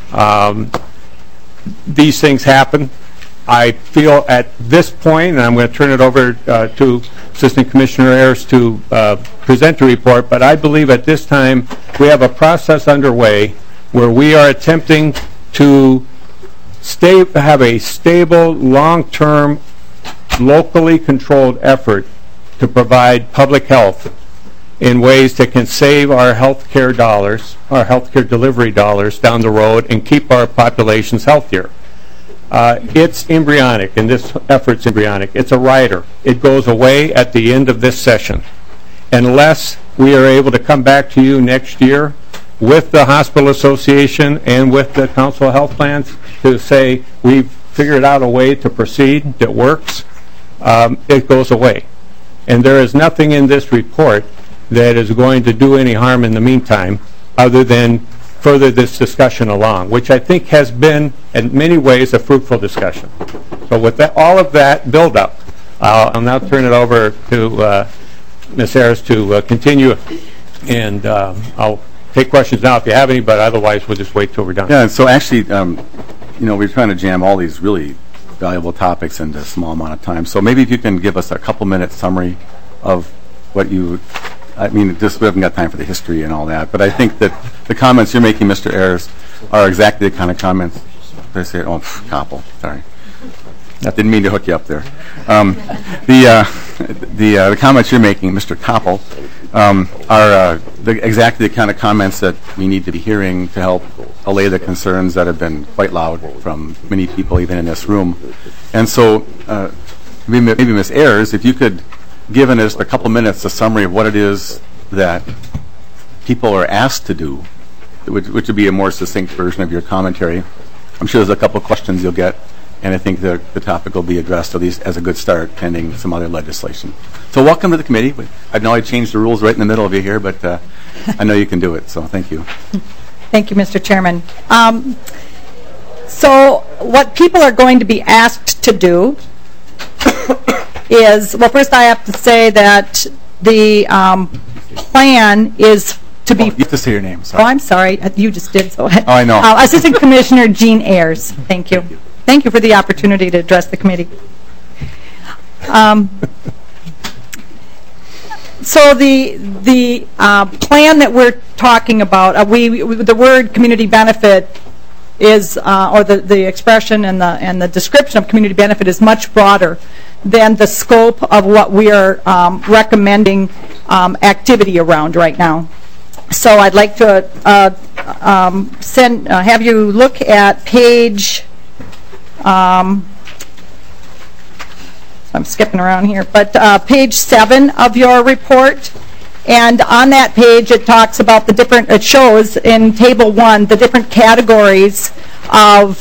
these things happen. I feel at this point, and I'm going to turn it over to Assistant Commissioner Ayers to present the report, but I believe at this time we have a process underway where we are attempting to have a stable, long-term, locally controlled effort to provide public health in ways that can save our health care dollars, our health care delivery dollars down the road and keep our populations healthier. It's embryonic, and this effort's embryonic. It's a rider. It goes away at the end of this session. Unless we are able to come back to you next year with the Hospital Association and with the Council of Health Plans to say we've figured out a way to proceed that works, it goes away. And there is nothing in this report that is going to do any harm in the meantime other than further this discussion along, which I think has been, in many ways, a fruitful discussion. So with that, all of that build-up, I'll now turn it over to Ms. Ayers to continue, and I'll take questions now if you have any, but otherwise we'll just wait till we're done. Yeah, so actually, we're trying to jam all these really valuable topics into a small amount of time. So maybe if you can give us a couple-minute summary of what you... just we haven't got time for the history and all that, but I think that the comments you're making, Mr. Ayers, are exactly the kind of comments. Did I say it? Oh, Koppel. Sorry. I didn't mean to hook you up there. The comments you're making, Mr. Koppel, are exactly the kind of comments that we need to be hearing to help allay the concerns that have been quite loud from many people, even in this room. And so maybe Ms. Ayers, if you could give us a couple minutes a summary of what it is that people are asked to do, which would be a more succinct version of your commentary, I'm sure there's a couple of questions you'll get, and I think the topic will be addressed at least as a good start, pending some other legislation. So welcome to the committee. I know I changed the rules right in the middle of you here, but I know you can do it, so thank you. Thank you, Mr. Chairman. So what people are going to be asked to do is, well, first I have to say that the plan is to be... You have to say your name. Sorry. Oh, I'm sorry. You just did so. Oh, I know. Assistant Commissioner Jean Ayers. Thank you. Thank you for the opportunity to address the committee. So the plan that we're talking about, the word community benefit is, or the expression and the description of community benefit is much broader than the scope of what we are recommending activity around right now. So I'd like to have you look at page, I'm skipping around here, but page 7 of your report. And on that page, it talks about the different, it shows in table 1 the different categories of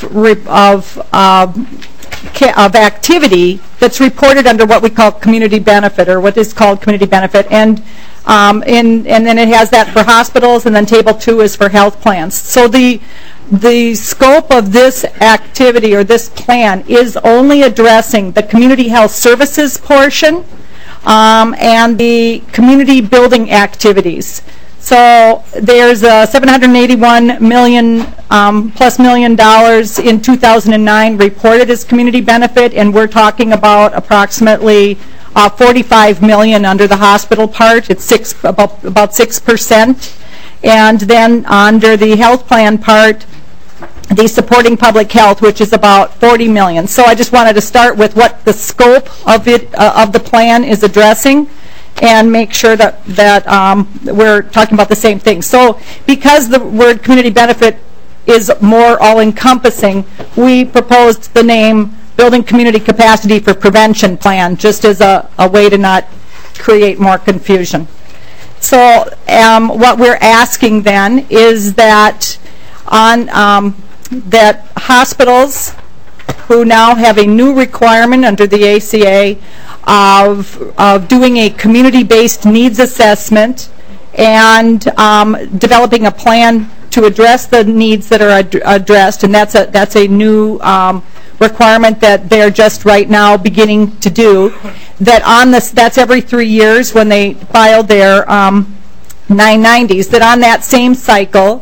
activity that's reported under what we call community benefit, or what is called community benefit. And then it has that for hospitals, and then table 2 is for health plans. So the scope of this activity or this plan is only addressing the community health services portion and the community building activities. So there's $781 million plus in 2009 reported as community benefit, and we're talking about approximately $45 million under the hospital part. It's about 6%. And then under the health plan part, the supporting public health, which is about $40 million. So I just wanted to start with what the scope of the plan is addressing, and make sure that we're talking about the same thing. So because the word community benefit is more all-encompassing, we proposed the name Building Community Capacity for Prevention Plan, just as a way to not create more confusion. So what we're asking then is that that hospitals who now have a new requirement under the ACA of doing a community-based needs assessment and developing a plan to address the needs that are addressed, and that's a new requirement that they're just right now beginning to do. That's every 3 years when they filed their 990s. That on that same cycle,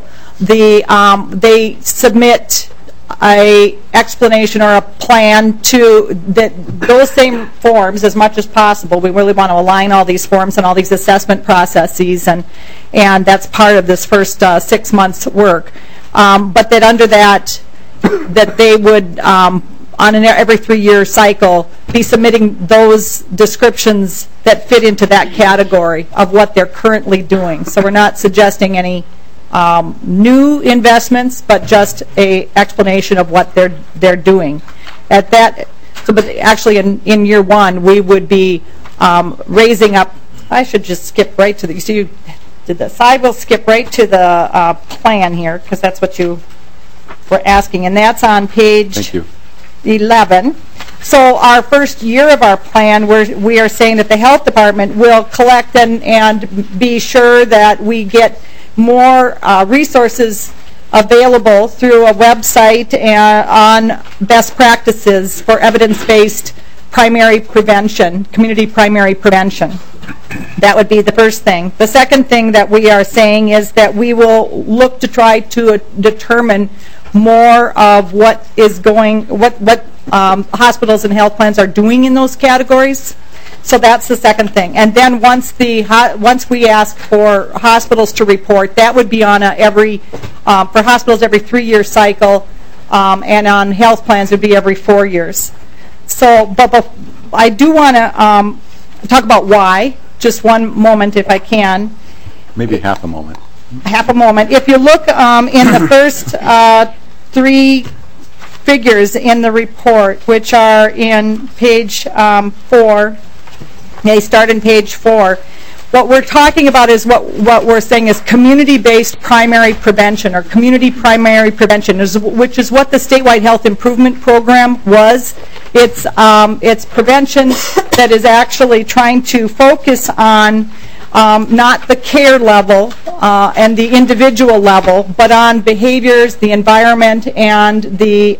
they submit a explanation or a plan to those same forms as much as possible. We really want to align all these forms and all these assessment processes, and that's part of this first 6 months work. But that under that they would on an every 3 year cycle be submitting those descriptions that fit into that category of what they're currently doing. So we're not suggesting any new investments, but just a explanation of what they're doing. At that, but actually in year 1, we would be raising up. I should just skip right to the. You see, you did this. I will skip right to the plan here, because that's what you were asking, and that's on page 11. So our first year of our plan, we are saying that the health department will collect and be sure that we get more resources available through a website on best practices for evidence-based primary prevention, community primary prevention. That would be the first thing. The second thing that we are saying is that we will look to try to determine more of what hospitals and health plans are doing in those categories. So that's the second thing. And then once we ask for hospitals to report, that would be on for hospitals every 3 year cycle, and on health plans it would be every 4 years. So, but I do want to talk about why, just one moment if I can. Maybe half a moment. Half a moment. If you look in the first 3 figures in the report, which are in page 4, they start in page 4. what we're talking about is what we're saying is community-based primary prevention, or community primary prevention, which is what the statewide health improvement program was. It's prevention that is actually trying to focus on not the care level and the individual level, but on behaviors, the environment, and the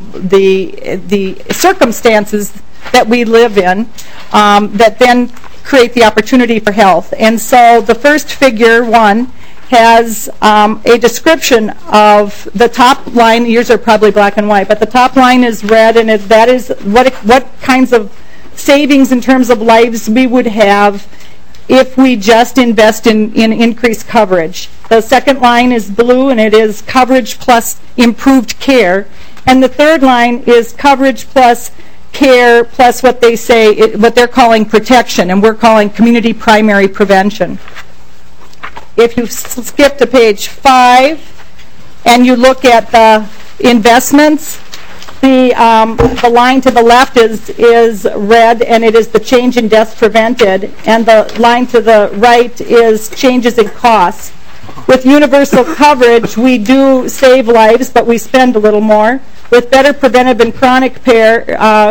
circumstances that we live in that then create the opportunity for health. And so the first figure, 1, has a description of the top line. Yours are probably black and white, but the top line is red, and that is what kinds of savings in terms of lives we would have if we just invest in increased coverage. The second line is blue, and it is coverage plus improved care. And the third line is coverage plus care plus what they're calling protection, and we're calling community primary prevention. If you skip to page 5 and you look at the investments, the line to the left is red, and it is the change in deaths prevented, and the line to the right is changes in costs. With universal coverage, we do save lives, but we spend a little more. With better preventive and chronic care,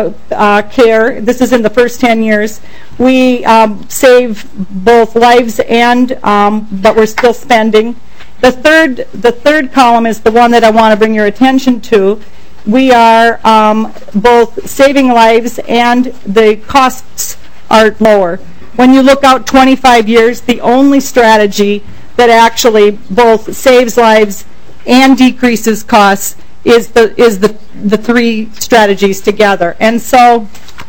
this is in the first 10 years, we save both lives and, but we're still spending. The third column is the one that I want to bring your attention to. We are both saving lives and the costs are lower. When you look out 25 years, the only strategy that actually both saves lives and decreases costs is the three strategies together. And so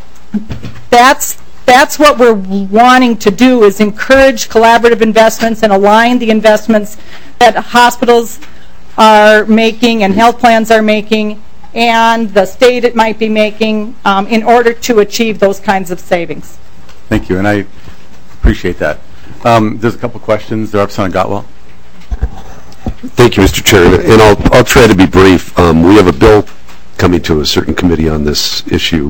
that's what we're wanting to do, is encourage collaborative investments and align the investments that hospitals are making and health plans are making and the state it might be making in order to achieve those kinds of savings. Thank you, and I appreciate that. There's a couple questions. Representative Gottwald. Thank you, Mr. Chair, and I'll try to be brief. We have a bill coming to a certain committee on this issue.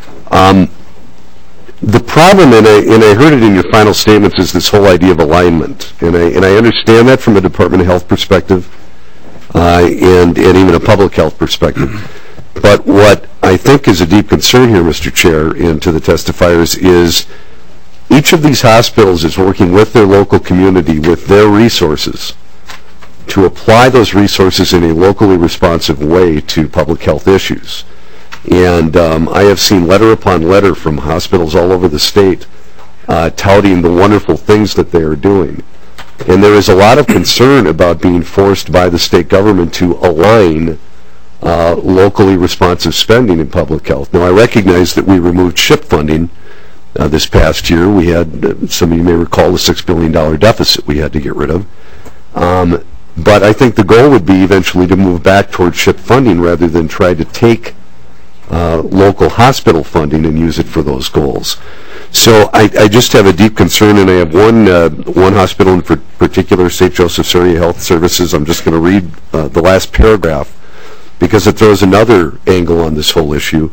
The problem, and I heard it in your final statements, is this whole idea of alignment, and I understand that from a Department of Health perspective and even a public health perspective. But what I think is a deep concern here, Mr. Chair, and to the testifiers, is each of these hospitals is working with their local community, with their resources, to apply those resources in a locally responsive way to public health issues. And I have seen letter upon letter from hospitals all over the state touting the wonderful things that they are doing. And there is a lot of concern about being forced by the state government to align locally responsive spending in public health. Now, I recognize that we removed SHIP funding this past year. We had, some of you may recall, a $6 billion deficit we had to get rid of. But I think the goal would be eventually to move back towards SHIP funding rather than try to take local hospital funding and use it for those goals. So I just have a deep concern, and I have one hospital in particular, St. Joseph's Area Health Services. I'm just going to read the last paragraph because it throws another angle on this whole issue.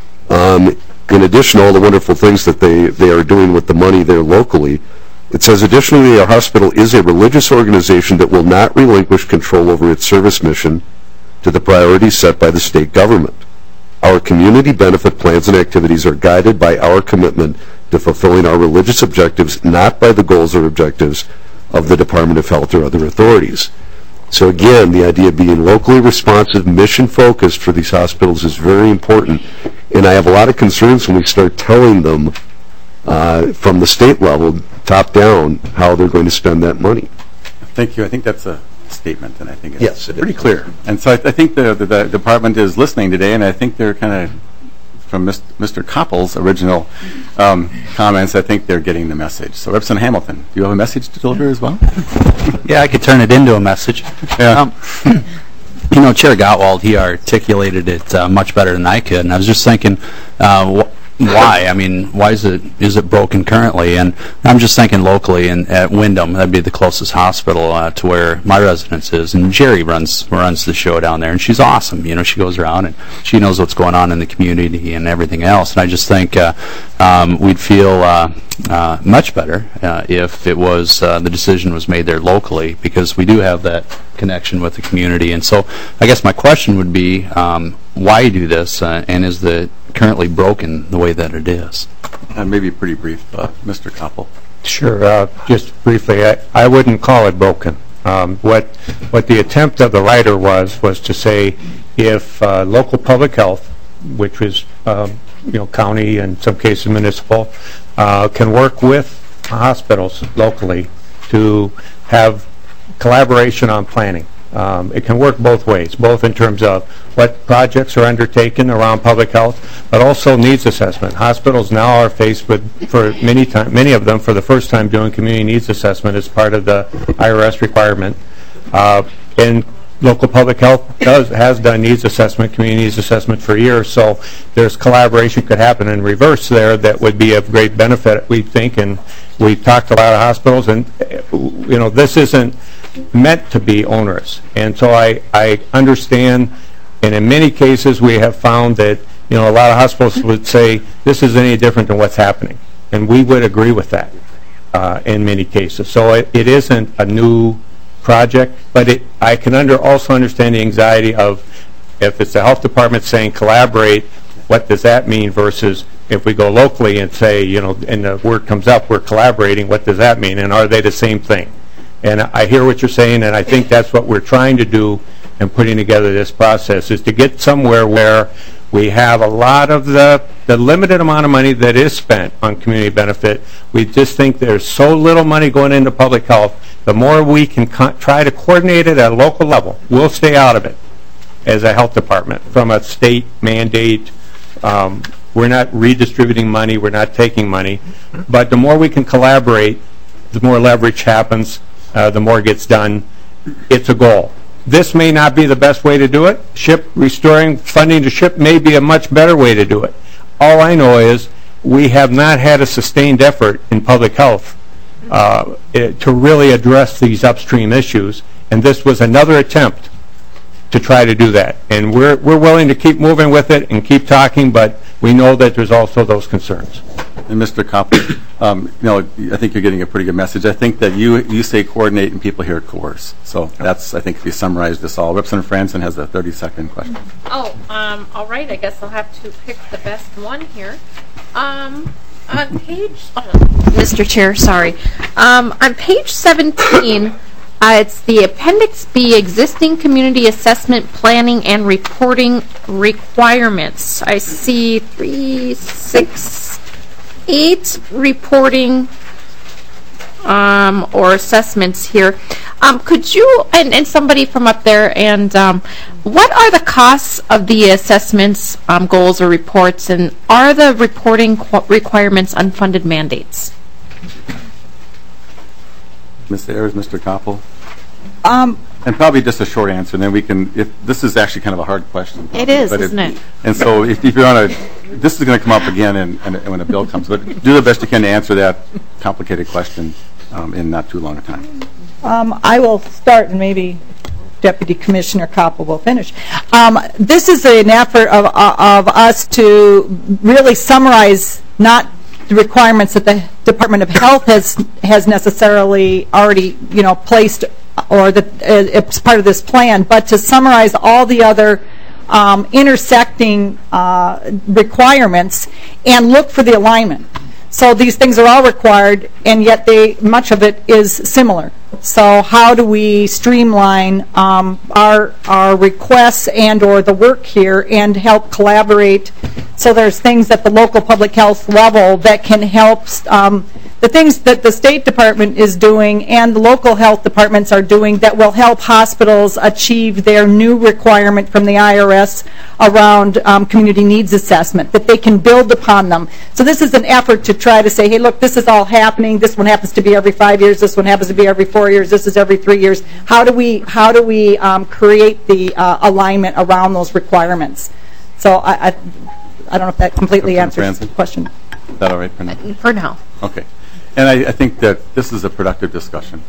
In addition to all the wonderful things that they are doing with the money there locally, it says, additionally, our hospital is a religious organization that will not relinquish control over its service mission to the priorities set by the state government. Our community benefit plans and activities are guided by our commitment to fulfilling our religious objectives, not by the goals or objectives of the Department of Health or other authorities. So again, the idea of being locally responsive, mission-focused for these hospitals is very important. And I have a lot of concerns when we start telling them from the state level, top down, how they're going to spend that money. Thank you. I think that's a statement, and I think it's pretty clear. And so I think the department is listening today, and I think they're kind of, from Mr. Koppel's original comments, I think they're getting the message. So Representative Hamilton, do you have a message to deliver as well? Yeah, I could turn it into a message. Yeah. You know, Chair Gottwald, he articulated it much better than I could, and I was just thinking, why? I mean, why is it broken currently? And I'm just thinking locally, and at Wyndham, that'd be the closest hospital to where my residence is. And Jerry runs the show down there, and she's awesome. You know, she goes around and she knows what's going on in the community and everything else. And I just think we'd feel much better if it was the decision was made there locally, because we do have that connection with the community. And so I guess my question would be, why do this, and is the currently broken the way that it is? Maybe pretty brief, Mr. Koppel. Sure. Just briefly, I wouldn't call it broken. What the attempt of the writer was to say, if local public health, which was county and in some cases municipal, can work with hospitals locally to have collaboration on planning. It can work both ways, both in terms of what projects are undertaken around public health, but also needs assessment. Hospitals now are faced with, for many of them, for the first time doing community needs assessment as part of the IRS requirement. And local public health has done needs assessment, community needs assessment for years, so there's collaboration could happen in reverse there that would be of great benefit, we think. And we've talked to a lot of hospitals, and this isn't meant to be onerous. And so I understand, and in many cases we have found that a lot of hospitals would say this isn't any different than what's happening, and we would agree with that in many cases. So it isn't a new project, but I can also understand the anxiety of, if it's the health department saying collaborate, what does that mean, versus if we go locally and say, and the word comes up, we're collaborating, what does that mean, and are they the same thing? And I hear what you're saying, and I think that's what we're trying to do in putting together this process, is to get somewhere where we have a lot of the limited amount of money that is spent on community benefit. We just think there's so little money going into public health. The more we can try to coordinate it at a local level, we'll stay out of it as a health department from a state mandate. We're not redistributing money. We're not taking money. But the more we can collaborate, the more leverage happens, the more gets done. It's a goal. This may not be the best way to do it. Restoring funding to SHIP may be a much better way to do it. All I know is we have not had a sustained effort in public health to really address these upstream issues, and this was another attempt to try to do that. And we're willing to keep moving with it and keep talking, but we know that there's also those concerns. And Mr. Koppel, I think you're getting a pretty good message. I think that you say coordinate and people hear coerce. So that's, I think, if you summarize this all. Representative Franson has a 30-second question. All right. I guess I'll have to pick the best one here. On page, Mr. Chair, sorry. On page 17, it's the Appendix B, Existing Community Assessment Planning and Reporting Requirements. I see 3, 6, 8 reporting or assessments here. Could you, and somebody from up there, and what are the costs of the assessments, goals, or reports, and are the reporting requirements unfunded mandates? Ms. Ayers, Mr. Koppel? And probably just a short answer, and then we can, this is actually kind of a hard question. It is, isn't it? And so if you're on this is going to come up again and when a bill comes, but do the best you can to answer that complicated question in not too long a time. I will start, and maybe Deputy Commissioner Koppel will finish. This is an effort of us to really summarize not the requirements that the Department of Health has necessarily already placed, or that it's part of this plan, but to summarize all the other intersecting requirements and look for the alignment. So these things are all required, and yet much of it is similar. So how do we streamline our requests and or the work here and help collaborate, so there's things at the local public health level that can help the things that the State Department is doing and the local health departments are doing that will help hospitals achieve their new requirement from the IRS around community needs assessment, that they can build upon them. So this is an effort to try to say, hey, look, this is all happening. This one happens to be every 5 years. This one happens to be every 4 years. This is every 3 years. How do we create the alignment around those requirements? So I don't know if that completely answers the question. Is that all right for now? For now. Okay. And I think that this is a productive discussion.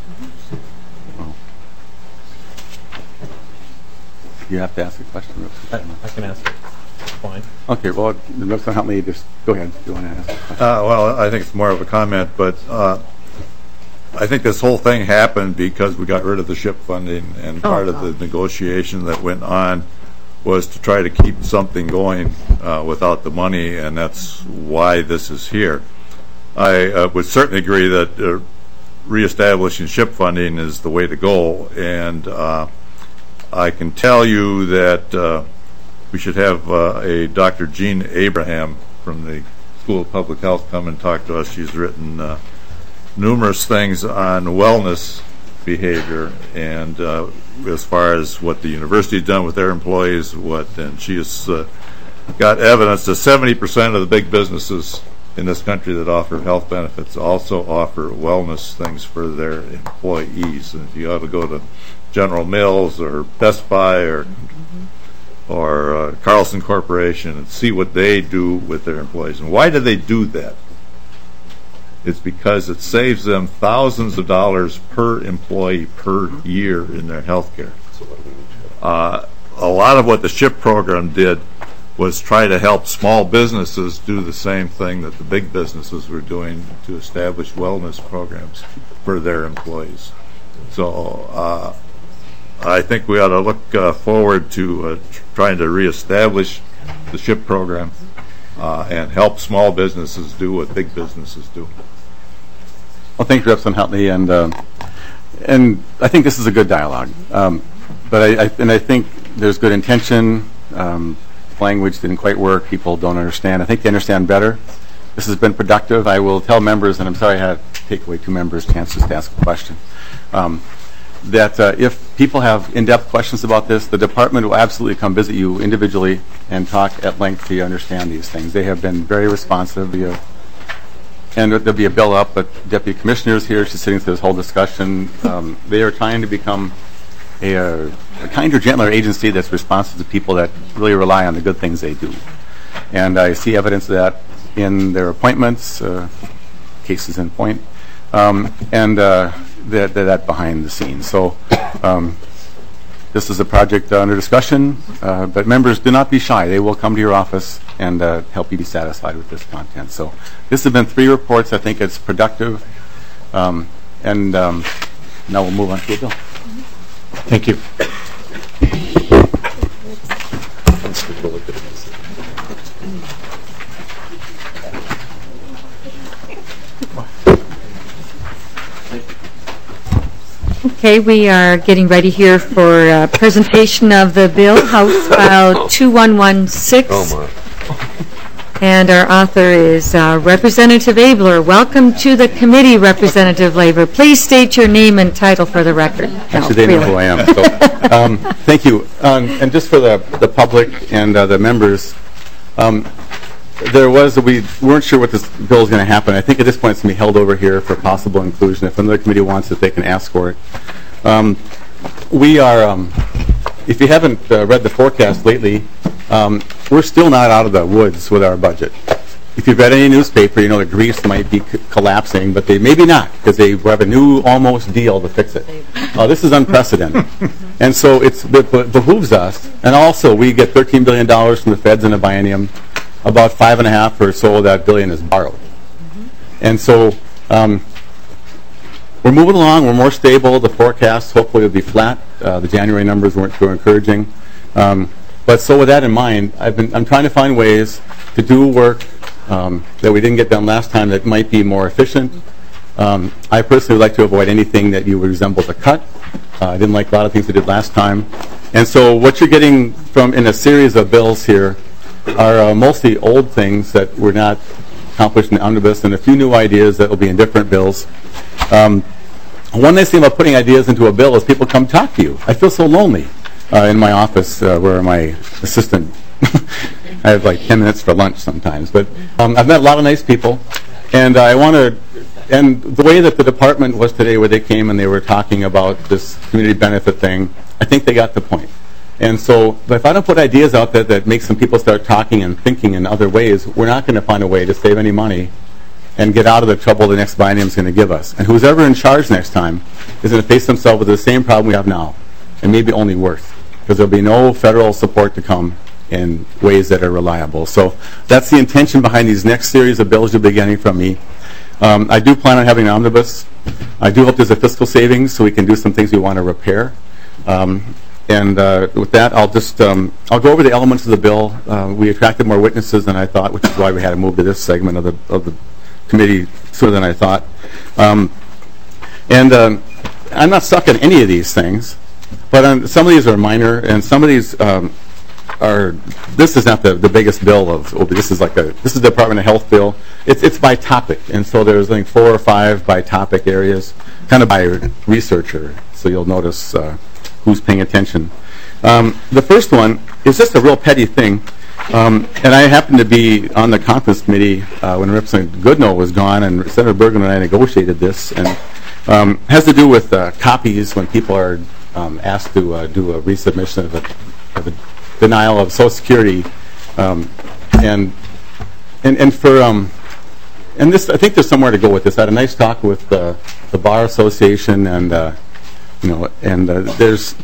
You have to ask a question. I can ask it. Fine. Okay, well, Representative Huntley, just go ahead. Do you want to ask a question? Well, I think it's more of a comment, but I think this whole thing happened because we got rid of the SHIP funding, and part of the negotiation that went on was to try to keep something going without the money, and that's why this is here. I would certainly agree that reestablishing SHIP funding is the way to go, and I can tell you that we should have a Dr. Jean Abraham from the School of Public Health come and talk to us. She's written numerous things on wellness behavior, and as far as what the university has done with their employees, and she has got evidence that 70% of the big businesses in this country that offer health benefits also offer wellness things for their employees. And if you ought to go to General Mills or Best Buy or Carlson Corporation and see what they do with their employees. And why do they do that? It's because it saves them thousands of dollars per employee per year in their health care. A lot of what the SHIP program did was try to help small businesses do the same thing that the big businesses were doing to establish wellness programs for their employees. So I think we ought to look forward to trying to reestablish the SHIP program and help small businesses do what big businesses do. Well, thank you, Representative Huntley, and I think this is a good dialogue. But I think there's good intention. Language didn't quite work. People don't understand. I think they understand better. This has been productive. I will tell members, and I'm sorry I had to take away two members' chances to ask a question, that if people have in-depth questions about this, the department will absolutely come visit you individually and talk at length to you understand these things. They have been very responsive. And there'll be a bill up, but Deputy Commissioner's here. She's sitting through this whole discussion. They are trying to become a kinder, gentler agency that's responsive to people that really rely on the good things they do. And I see evidence of that in their appointments, cases in point, and that behind the scenes. So this is a project under discussion, but members, do not be shy. They will come to your office and help you be satisfied with this content. So this has been 3 reports. I think it's productive. And now we'll move on to a bill. Thank you. Okay, we are getting ready here for a presentation of the bill, House File 2116. And our author is Representative Abler. Welcome to the committee, Representative Abler. Please state your name and title for the record. Actually, they know who I am. So, thank you. And just for the public and the members, we weren't sure what this bill is going to happen. I think at this point it's going to be held over here for possible inclusion. If another committee wants it, they can ask for it. We are, if you haven't read the forecast lately, we're still not out of the woods with our budget. If you've read any newspaper, you know that Greece might be collapsing, but they maybe not, because they have a new almost deal to fix it. This is unprecedented. And so it behooves us, and also we get $13 billion from the feds in a biennium. About 5.5 or so of that billion is borrowed. And so we're moving along. We're more stable. The forecast hopefully will be flat. The January numbers weren't too encouraging. But so with that in mind, I'm trying to find ways to do work that we didn't get done last time that might be more efficient. I personally would like to avoid anything that you would resemble as a cut. I didn't like a lot of things we did last time. And so what you're getting in a series of bills here are mostly old things that were not accomplished in the omnibus, and a few new ideas that will be in different bills. One nice thing about putting ideas into a bill is people come talk to you. I feel so lonely in my office where my assistant, I have like 10 minutes for lunch sometimes. But I've met a lot of nice people, and and the way that the department was today, where they came and they were talking about this community benefit thing, I think they got the point. And so if I don't put ideas out there that make some people start talking and thinking in other ways, we're not going to find a way to save any money and get out of the trouble the next biennium is going to give us. And who's ever in charge next time is going to face themselves with the same problem we have now, and maybe only worse, because there'll be no federal support to come in ways that are reliable. So that's the intention behind these next series of bills you'll be getting from me. I do plan on having an omnibus. I do hope there's a fiscal savings so we can do some things we want to repair. And with that, I'll go over the elements of the bill. We attracted more witnesses than I thought, which is why we had to move to this segment of the committee sooner than I thought. I'm not stuck on any of these things, but some of these are minor, and some of these this is not the biggest bill of OB. This is the Department of Health bill. It's by topic, and so there's I think 4 or 5 by topic areas, kind of by researcher. So you'll notice who's paying attention. The first one is just a real petty thing, and I happened to be on the conference committee when Representative Goodnow was gone, and Senator Bergen and I negotiated this, and has to do with copies when people are asked to do a resubmission of a denial of Social Security, and this, I think there's somewhere to go with this. I had a nice talk with the Bar Association, and there's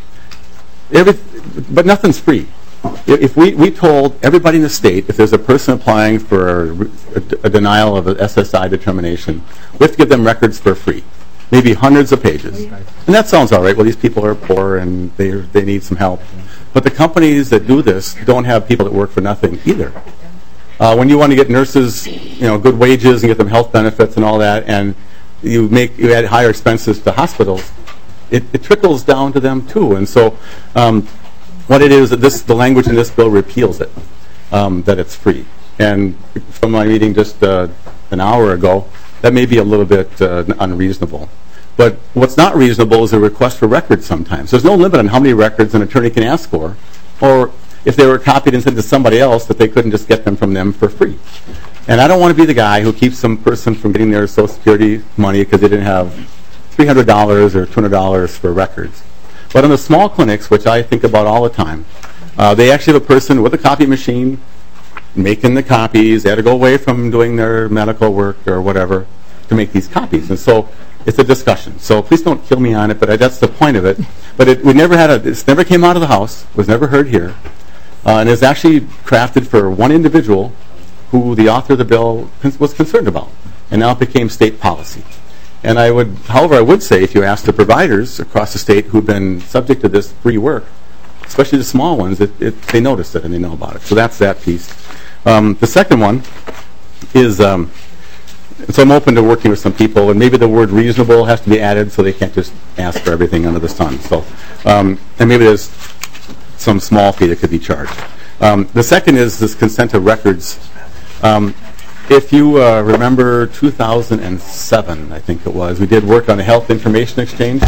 but nothing's free. If we told everybody in the state, if there's a person applying for a denial of an SSI determination, we have to give them records for free, maybe hundreds of pages. And that sounds all right. Well, these people are poor and they need some help. But the companies that do this don't have people that work for nothing either. When you want to get nurses, good wages and get them health benefits and all that, and you add higher expenses to hospitals, it trickles down to them too. And so what it is, the language in this bill repeals it, that it's free. And from my meeting just an hour ago, that may be a little bit unreasonable. But what's not reasonable is a request for records sometimes. There's no limit on how many records an attorney can ask for, or if they were copied and sent to somebody else, that they couldn't just get them from them for free. And I don't want to be the guy who keeps some person from getting their Social Security money because they didn't have $300 or $200 for records. But in the small clinics, which I think about all the time, they actually have a person with a copy machine making the copies. They had to go away from doing their medical work or whatever to make these copies. And so it's a discussion. So please don't kill me on it, but that's the point of it. But it never came out of the House, was never heard here, and is actually crafted for one individual who the author of the bill was concerned about. And now it became state policy. And however, I would say if you ask the providers across the state who've been subject to this free work, especially the small ones, they notice it and they know about it. So that's that piece. The second one is, so I'm open to working with some people, and maybe the word reasonable has to be added so they can't just ask for everything under the sun. So, and maybe there's some small fee that could be charged. The second is this consent of records. If you remember 2007, I think it was, we did work on a health information exchange.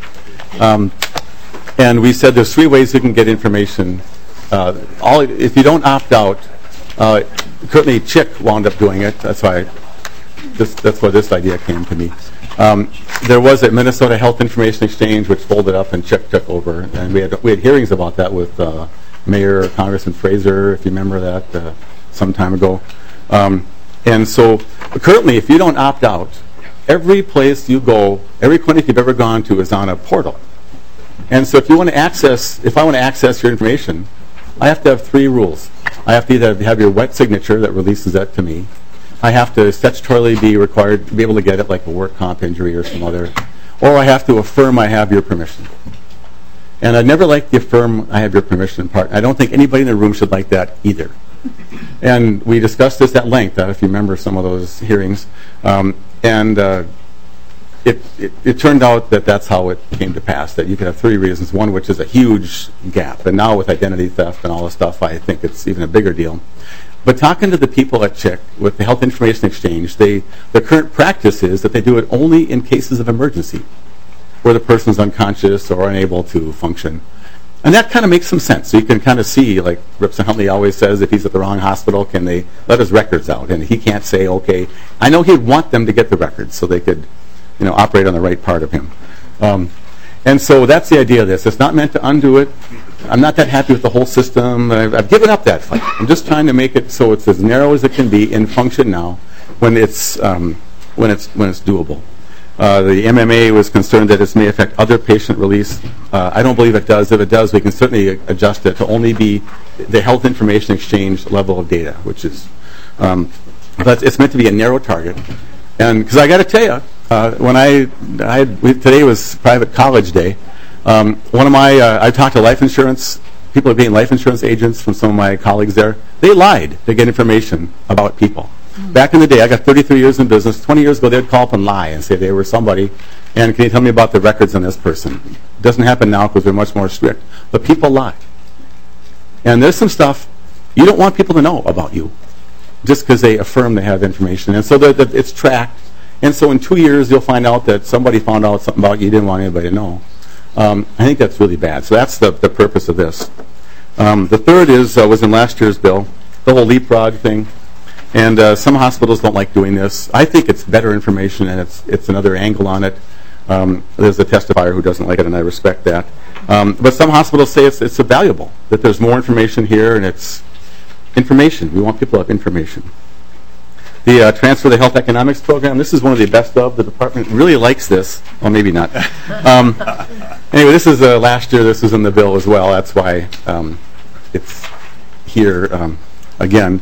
And we said there's 3 ways you can get information. If you don't opt out, currently CHIC wound up doing it. That's where this idea came to me. There was a Minnesota Health Information Exchange which folded up and CHIC took over. And we had hearings about that with Mayor Congressman Fraser, if you remember that, some time ago. And so currently, if you don't opt out, every place you go, every clinic you've ever gone to is on a portal. And so if I want to access your information, I have to have 3 rules. I have to either have your wet signature that releases that to me. I have to statutorily be required to be able to get it like a work comp injury or some other, or I have to affirm I have your permission. And I never liked the affirm I have your permission part. I don't think anybody in the room should like that either. And we discussed this at length, if you remember some of those hearings. It turned out that that's how it came to pass, that you could have 3 reasons, one which is a huge gap. And now with identity theft and all this stuff, I think it's even a bigger deal. But talking to the people at CHIC with the Health Information Exchange, the current practice is that they do it only in cases of emergency, where the person's unconscious or unable to function. And that kind of makes some sense. So you can kind of see, like Representative Huntley always says, if he's at the wrong hospital, can they let his records out? And he can't say, okay. I know he'd want them to get the records so they could, operate on the right part of him. And so that's the idea of this. It's not meant to undo it. I'm not that happy with the whole system. I've given up that fight. I'm just trying to make it so it's as narrow as it can be in function now when it's doable. The MMA was concerned that this may affect other patient release. I don't believe it does. If it does, we can certainly adjust it to only be the health information exchange level of data, which is, but it's meant to be a narrow target. And because I got to tell you, today was private college day. I talked to life insurance people are being life insurance agents from some of my colleagues there. They lied to get information about people. Back in the day, I got 33 years in business. 20 years ago, they'd call up and lie and say they were somebody, and can you tell me about the records on this person? It doesn't happen now because they're much more strict. But people lie. And there's some stuff you don't want people to know about you just because they affirm they have information. And so it's tracked. And so in 2 years, you'll find out that somebody found out something about you didn't want anybody to know. I think that's really bad. So that's the purpose of this. The third was in last year's bill, the whole leapfrog thing. And some hospitals don't like doing this. I think it's better information, and it's another angle on it. There's a testifier who doesn't like it, and I respect that. But some hospitals say it's valuable, that there's more information here, and it's information. We want people to have information. The Transfer the Health Economics Program, this is one of the best of. The department really likes this. Well, maybe not. Anyway, this is last year. This was in the bill as well. That's why it's here again.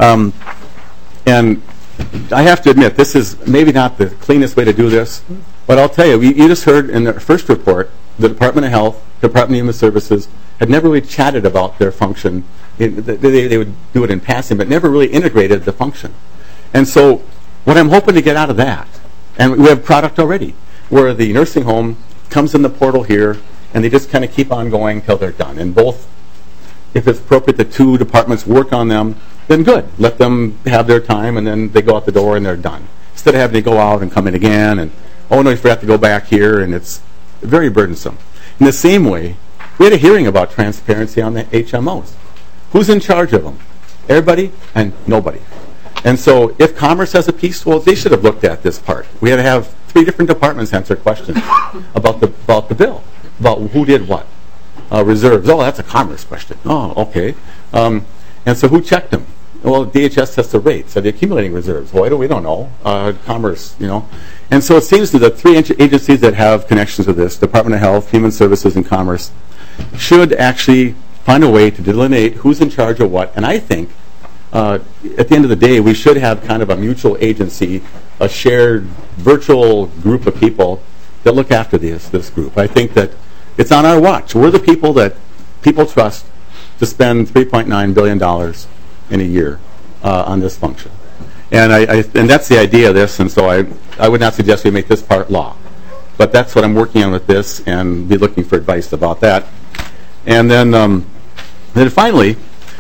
And I have to admit, this is maybe not the cleanest way to do this, but I'll tell you, you just heard in the first report, the Department of Health, Department of Human Services, had never really chatted about their function. They would do it in passing, but never really integrated the function. And so what I'm hoping to get out of that, and we have product already, where the nursing home comes in the portal here, and they just kind of keep on going until they're done. And both, if it's appropriate, the two departments work on them, then good. Let them have their time, and then they go out the door and they're done. Instead of having to go out and come in again, and, oh no, you forgot to go back here, and it's very burdensome. In the same way, we had a hearing about transparency on the HMOs. Who's in charge of them? Everybody and nobody. And so if Commerce has a piece, well, they should have looked at this part. We had to have 3 different departments answer questions about the bill, about who did what. Reserves, oh, that's a Commerce question. Oh, okay. And so who checked them? Well, DHS sets the rates. Are they accumulating reserves? Well, we don't know. Commerce, And so it seems that the 3 agencies that have connections with this, Department of Health, Human Services, and Commerce, should actually find a way to delineate who's in charge of what. And I think, at the end of the day, we should have kind of a mutual agency, a shared virtual group of people that look after this group. I think that it's on our watch. We're the people that people trust to spend $3.9 billion in a year on this function. And and that's the idea of this, and so I would not suggest we make this part law. But that's what I'm working on with this, and be looking for advice about that. And then finally,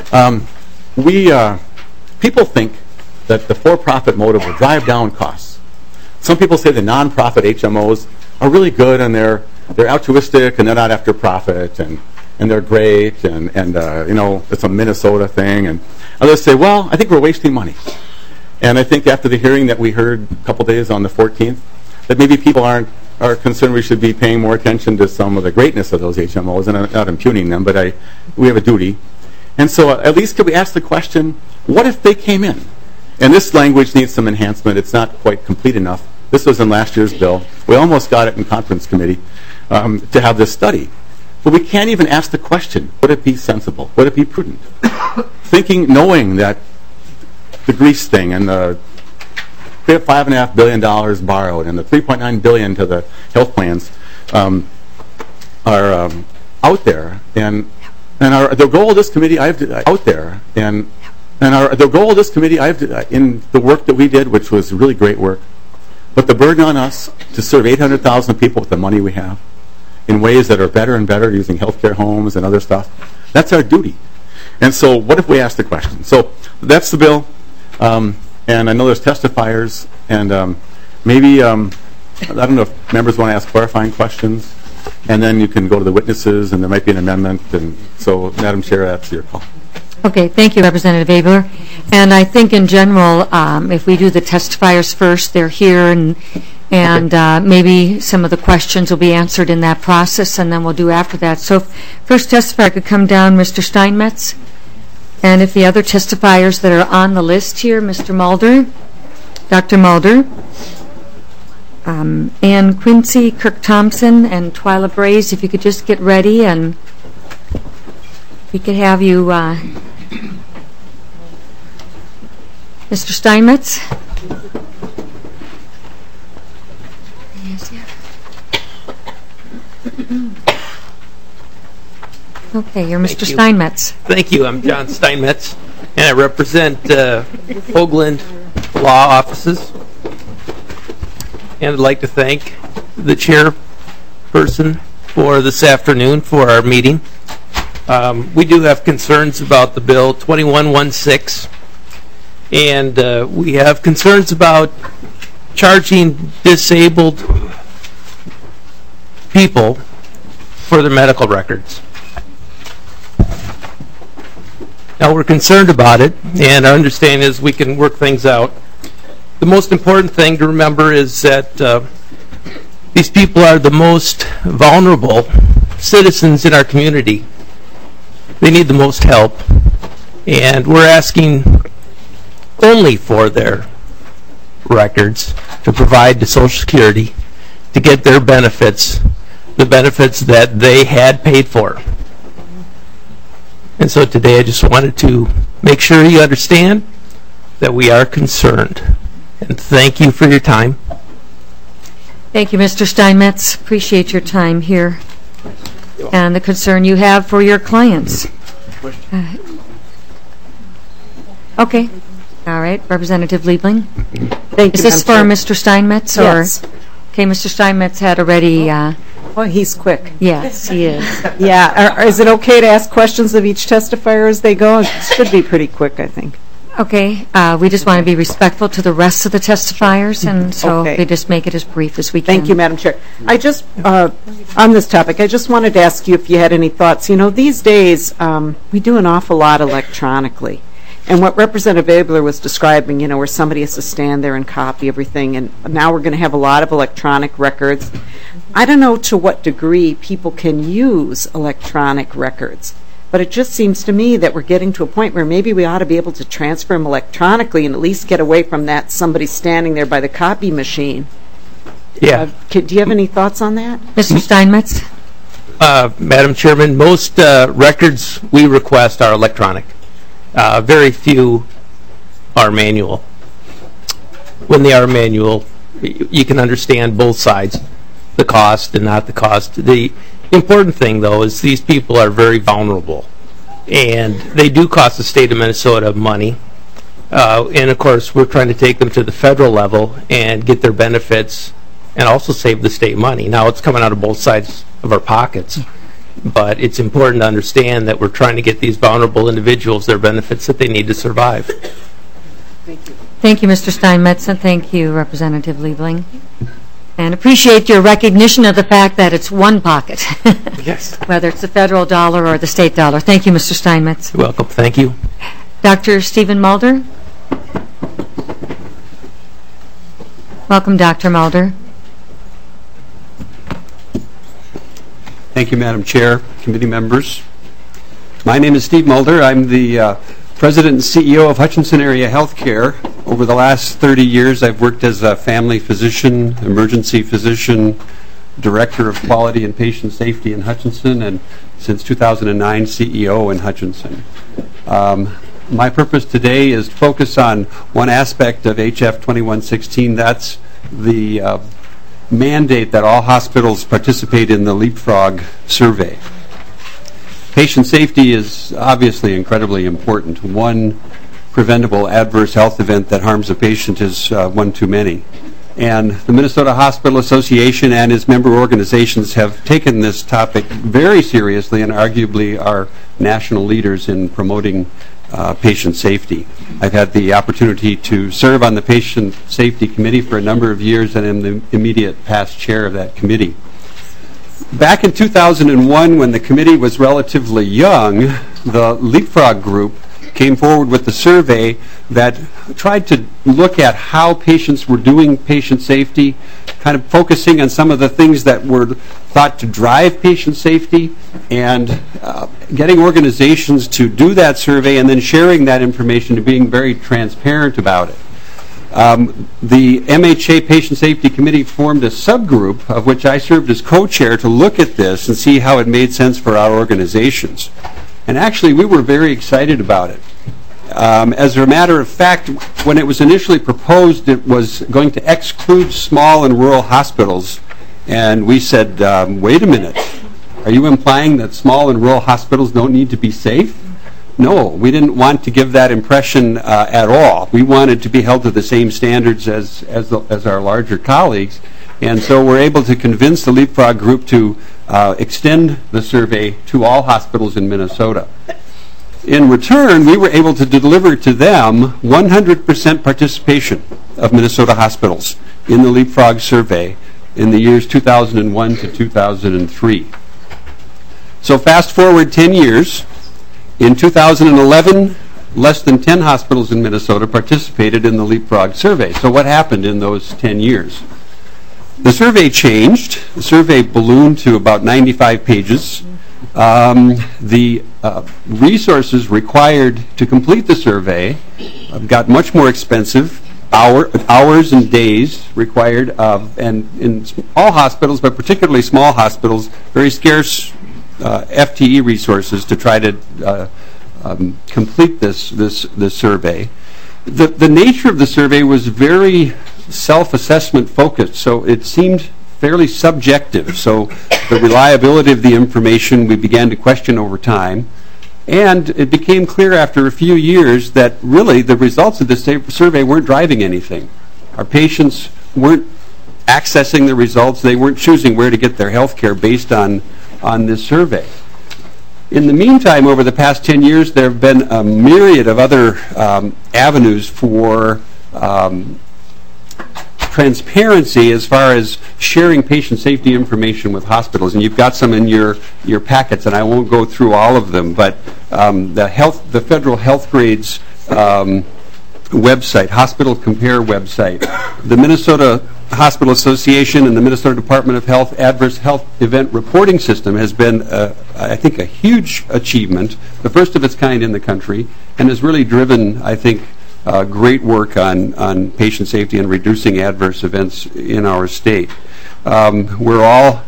people think that the for-profit motive will drive down costs. Some people say the non-profit HMOs are really good, and they're altruistic, and they're not after profit, and they're great, and it's a Minnesota thing. And others say, well, I think we're wasting money. And I think after the hearing that we heard a couple days on the 14th, that maybe people are concerned we should be paying more attention to some of the greatness of those HMOs, and I'm not impugning them, but we have a duty. And so at least could we ask the question, what if they came in? And this language needs some enhancement. It's not quite complete enough. This was in last year's bill. We almost got it in conference committee to have this study. But we can't even ask the question, would it be sensible? Would it be prudent? Knowing that the Greece thing and the $5.5 billion borrowed and the $3.9 billion to the health plans are out there, and the goal of this committee, the goal of this committee, in the work that we did, which was really great work, but the burden on us to serve 800,000 people with the money we have in ways that are better and better, using healthcare homes and other stuff, that's our duty. And so what if we ask the question? So that's the bill, and I know there's testifiers, and maybe, I don't know if members want to ask clarifying questions, and then you can go to the witnesses, and there might be an amendment. And so, Madam Chair, that's your call. Okay, thank you, Representative Abler. And I think in general, if we do the testifiers first, they're here, and And maybe some of the questions will be answered in that process, and then we'll do after that. So first testifier could come down, Mr. Steinmetz. And if the other testifiers that are on the list here, Mr. Mulder, Dr. Mulder, Ann Quincy, Kirk Thompson, and Twyla Braze, if you could just get ready, and we could have you, Mr. Steinmetz. Okay, you're Mr. Steinmetz. Thank you. I'm John Steinmetz, and I represent Hoagland Law Offices. And I'd like to thank the chairperson for this afternoon for our meeting. We do have concerns about the bill 2116, and we have concerns about charging disabled people for their medical records. Now, we're concerned about it, and our understanding is we can work things out. The most important thing to remember is that these people are the most vulnerable citizens in our community. They need the most help, and we're asking only for their records to provide to Social Security to get their benefits, the benefits that they had paid for. And so today I just wanted to make sure you understand that we are concerned. And thank you for your time. Thank you, Mr. Steinmetz. Appreciate your time here and the concern you have for your clients. Okay. All right. Representative Liebling. Thank you, Is this for Mr. Steinmetz? Yes. Okay, Mr. Steinmetz had already... well, he's quick. Yes, he is. Yeah. Is it okay to ask questions of each testifier as they go? It should be pretty quick, I think. Okay. We just want to be respectful to the rest of the testifiers, and so Okay. we just make it as brief as we can. Thank you, Madam Chair. I just, on this topic, I just wanted to ask you if you had any thoughts. You know, these days, we do an awful lot electronically. And what Representative Abler was describing, you know, where somebody has to stand there and copy everything, and now we're going to have a lot of electronic records. I don't know to what degree people can use electronic records, but it just seems to me that we're getting to a point where maybe we ought to be able to transfer them electronically and at least get away from that somebody standing there by the copy machine. Yeah. Do you have any thoughts on that? Mr. Steinmetz? Madam Chairman, most records we request are electronic. Very few are manual. When they are manual, you can understand both sides, the cost and not the cost. The important thing, though, is these people are very vulnerable, and they do cost the state of Minnesota money. And, of course, we're trying to take them to the federal level and get their benefits and also save the state money. Now, it's coming out of both sides of our pockets. But it's important to understand that we're trying to get these vulnerable individuals their benefits that they need to survive. Thank you. Thank you, Mr. Steinmetz, and thank you, Representative Liebling. And appreciate your recognition of the fact that it's one pocket. Yes. Whether it's the federal dollar or the state dollar. Thank you, Mr. Steinmetz. You're welcome. Thank you. Dr. Stephen Mulder. Welcome, Dr. Mulder. Thank you, Madam Chair, committee members. My name is Steve Mulder. I'm the President and CEO of Hutchinson Area Healthcare. Over the last 30 years, I've worked as a family physician, emergency physician, Director of Quality and Patient Safety in Hutchinson, and since 2009, CEO in Hutchinson. My purpose today is to focus on one aspect of HF 2116. That's the mandate that all hospitals participate in the Leapfrog survey. Patient safety is obviously incredibly important. One preventable adverse health event that harms a patient is one too many. And the Minnesota Hospital Association and its member organizations have taken this topic very seriously and arguably are national leaders in promoting patient safety. I've had the opportunity to serve on the Patient Safety Committee for a number of years and am the immediate past chair of that committee. Back in 2001, when the committee was relatively young, the Leapfrog group came forward with the survey that tried to look at how patients were doing patient safety, kind of focusing on some of the things that were thought to drive patient safety, and getting organizations to do that survey and then sharing that information and being very transparent about it. The MHA Patient Safety Committee formed a subgroup of which I served as co-chair to look at this and see how it made sense for our organizations. And actually, we were very excited about it. As a matter of fact, when it was initially proposed, it was going to exclude small and rural hospitals. And we said, wait a minute, are you implying that small and rural hospitals don't need to be safe? No, we didn't want to give that impression at all. We wanted to be held to the same standards as our larger colleagues. And so we're able to convince the Leapfrog Group to extend the survey to all hospitals in Minnesota. In return, we were able to deliver to them 100% participation of Minnesota hospitals in the Leapfrog survey in the years 2001 to 2003. So fast forward 10 years. In 2011, less than 10 hospitals in Minnesota participated in the Leapfrog survey. So what happened in those 10 years? The survey changed. The survey ballooned to about 95 pages. The resources required to complete the survey got much more expensive. Hours and days required, and in all hospitals, but particularly small hospitals, very scarce FTE resources to try to complete this survey. The nature of the survey was very self-assessment focused, so it seemed fairly subjective. So the reliability of the information we began to question over time, and it became clear after a few years that really the results of this survey weren't driving anything. Our patients weren't accessing the results. They weren't choosing where to get their health care based on this survey. In the meantime, over the past 10 years, there have been a myriad of other avenues for transparency as far as sharing patient safety information with hospitals. And you've got some in your packets, and I won't go through all of them, but the Federal Health Grades website, Hospital Compare website, the Minnesota Hospital Association and the Minnesota Department of Health Adverse Health Event Reporting System has been, I think, a huge achievement, the first of its kind in the country, and has really driven, I think, great work on patient safety and reducing adverse events in our state. We're all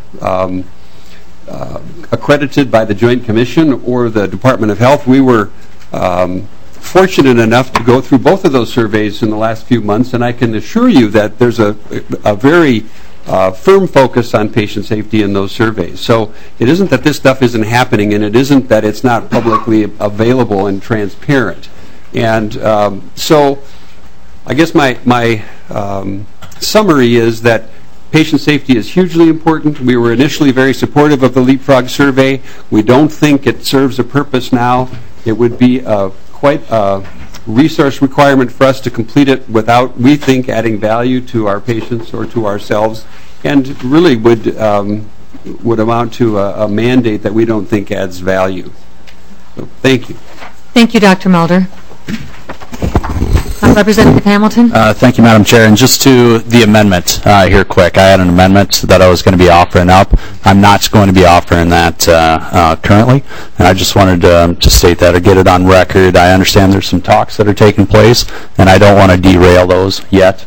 accredited by the Joint Commission or the Department of Health. We were fortunate enough to go through both of those surveys in the last few months, and I can assure you that there's a very firm focus on patient safety in those surveys. So it isn't that this stuff isn't happening, and it isn't that it's not publicly available and transparent. And so I guess my summary is that patient safety is hugely important. We were initially very supportive of the Leapfrog survey. We don't think it serves a purpose now. It would be quite a resource requirement for us to complete it without, we think, adding value to our patients or to ourselves, and really would amount to a mandate that we don't think adds value. So, thank you. Thank you, Dr. Mulder. Representative Hamilton? Thank you, Madam Chair. And just to the amendment here quick, I had an amendment that I was going to be offering up. I'm not going to be offering that currently, and I just wanted to state that or get it on record. I understand there's some talks that are taking place, and I don't want to derail those yet.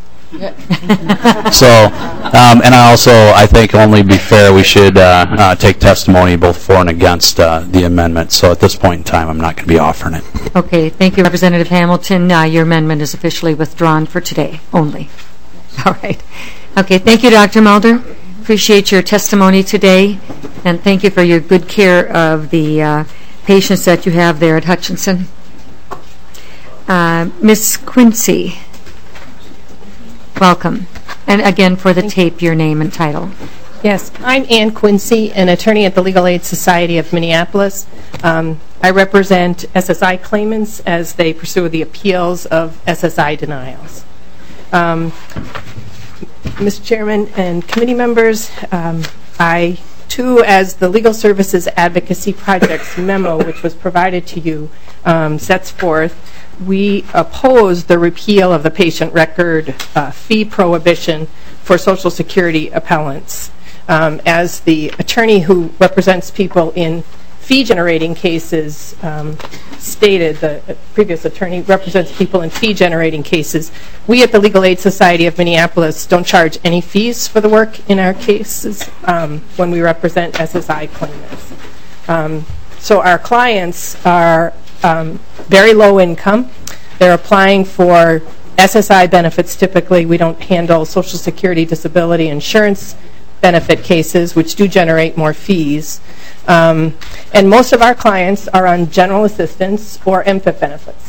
So, and I think only be fair, we should take testimony both for and against the amendment. So at this point in time, I'm not going to be offering it. Okay, thank you, Representative Hamilton. Your amendment is officially withdrawn for today only. All right. Okay, thank you, Dr. Mulder. Appreciate your testimony today, and thank you for your good care of the patients that you have there at Hutchinson. Ms. Quincy. Welcome. And again, for the tape, your name and title. Yes, I'm Ann Quincy, an attorney at the Legal Aid Society of Minneapolis. I represent SSI claimants as they pursue the appeals of SSI denials. Mr. Chairman and committee members, I Two, as the Legal Services Advocacy Project's memo, which was provided to you, sets forth, we oppose the repeal of the patient record fee prohibition for Social Security appellants. As the attorney who represents people in fee-generating cases stated, the previous attorney represents people in fee-generating cases. We at the Legal Aid Society of Minneapolis don't charge any fees for the work in our cases when we represent SSI claimants. So our clients are very low income. They're applying for SSI benefits typically. We don't handle Social Security disability insurance benefit cases, which do generate more fees. And most of our clients are on general assistance or MFIP benefits.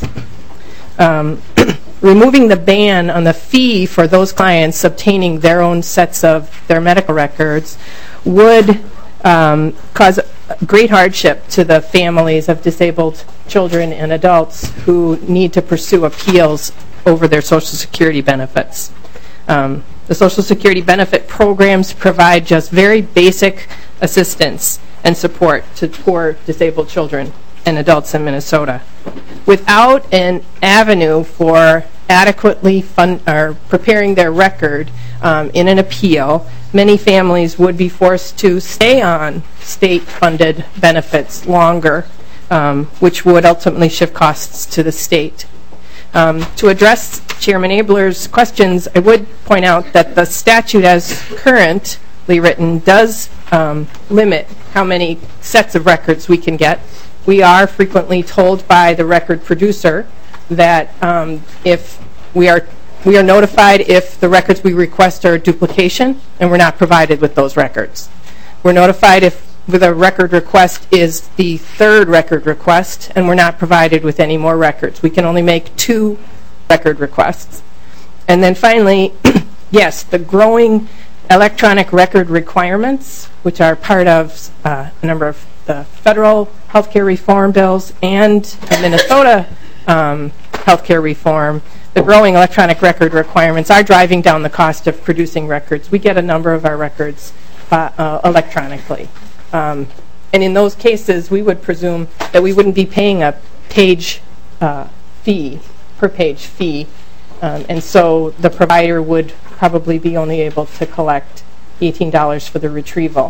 Removing the ban on the fee for those clients obtaining their own sets of their medical records would cause great hardship to the families of disabled children and adults who need to pursue appeals over their Social Security benefits. The Social Security benefit programs provide just very basic assistance and support to poor disabled children and adults in Minnesota. Without an avenue for adequately preparing their record in an appeal, many families would be forced to stay on state-funded benefits longer, which would ultimately shift costs to the state. To address Chairman Abler's questions, I would point out that the statute as currently written does limit how many sets of records we can get. We are frequently told by the record producer that if we are notified if the records we request are a duplication, and we're not provided with those records. We're notified if the record request is the third record request, and we're not provided with any more records. We can only make 2 record requests. And then finally, yes, the growing electronic record requirements, which are part of a number of the federal healthcare reform bills and the Minnesota healthcare reform, the growing electronic record requirements are driving down the cost of producing records. We get a number of our records electronically. And in those cases, we would presume that we wouldn't be paying a page fee, per page fee, and so the provider would probably be only able to collect $18 for the retrieval.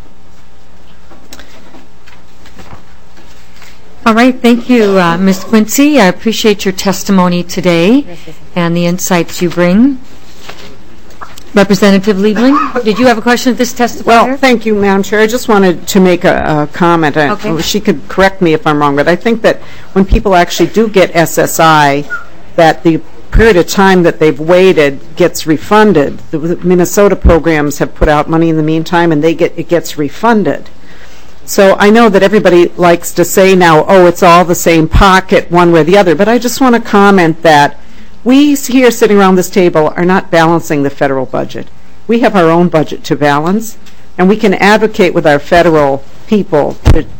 All right, thank you, Ms. Quincy. I appreciate your testimony today and the insights you bring. Representative Liebling, did you have a question of this testifier? Well, thank you, Madam Chair. I just wanted to make a comment. Okay. She could correct me if I'm wrong, but I think that when people actually do get SSI, that the period of time that they've waited gets refunded. The Minnesota programs have put out money in the meantime, and it gets refunded. So I know that everybody likes to say now, oh, it's all the same pocket, one way or the other, but I just want to comment that we here sitting around this table are not balancing the federal budget. We have our own budget to balance, and we can advocate with our federal people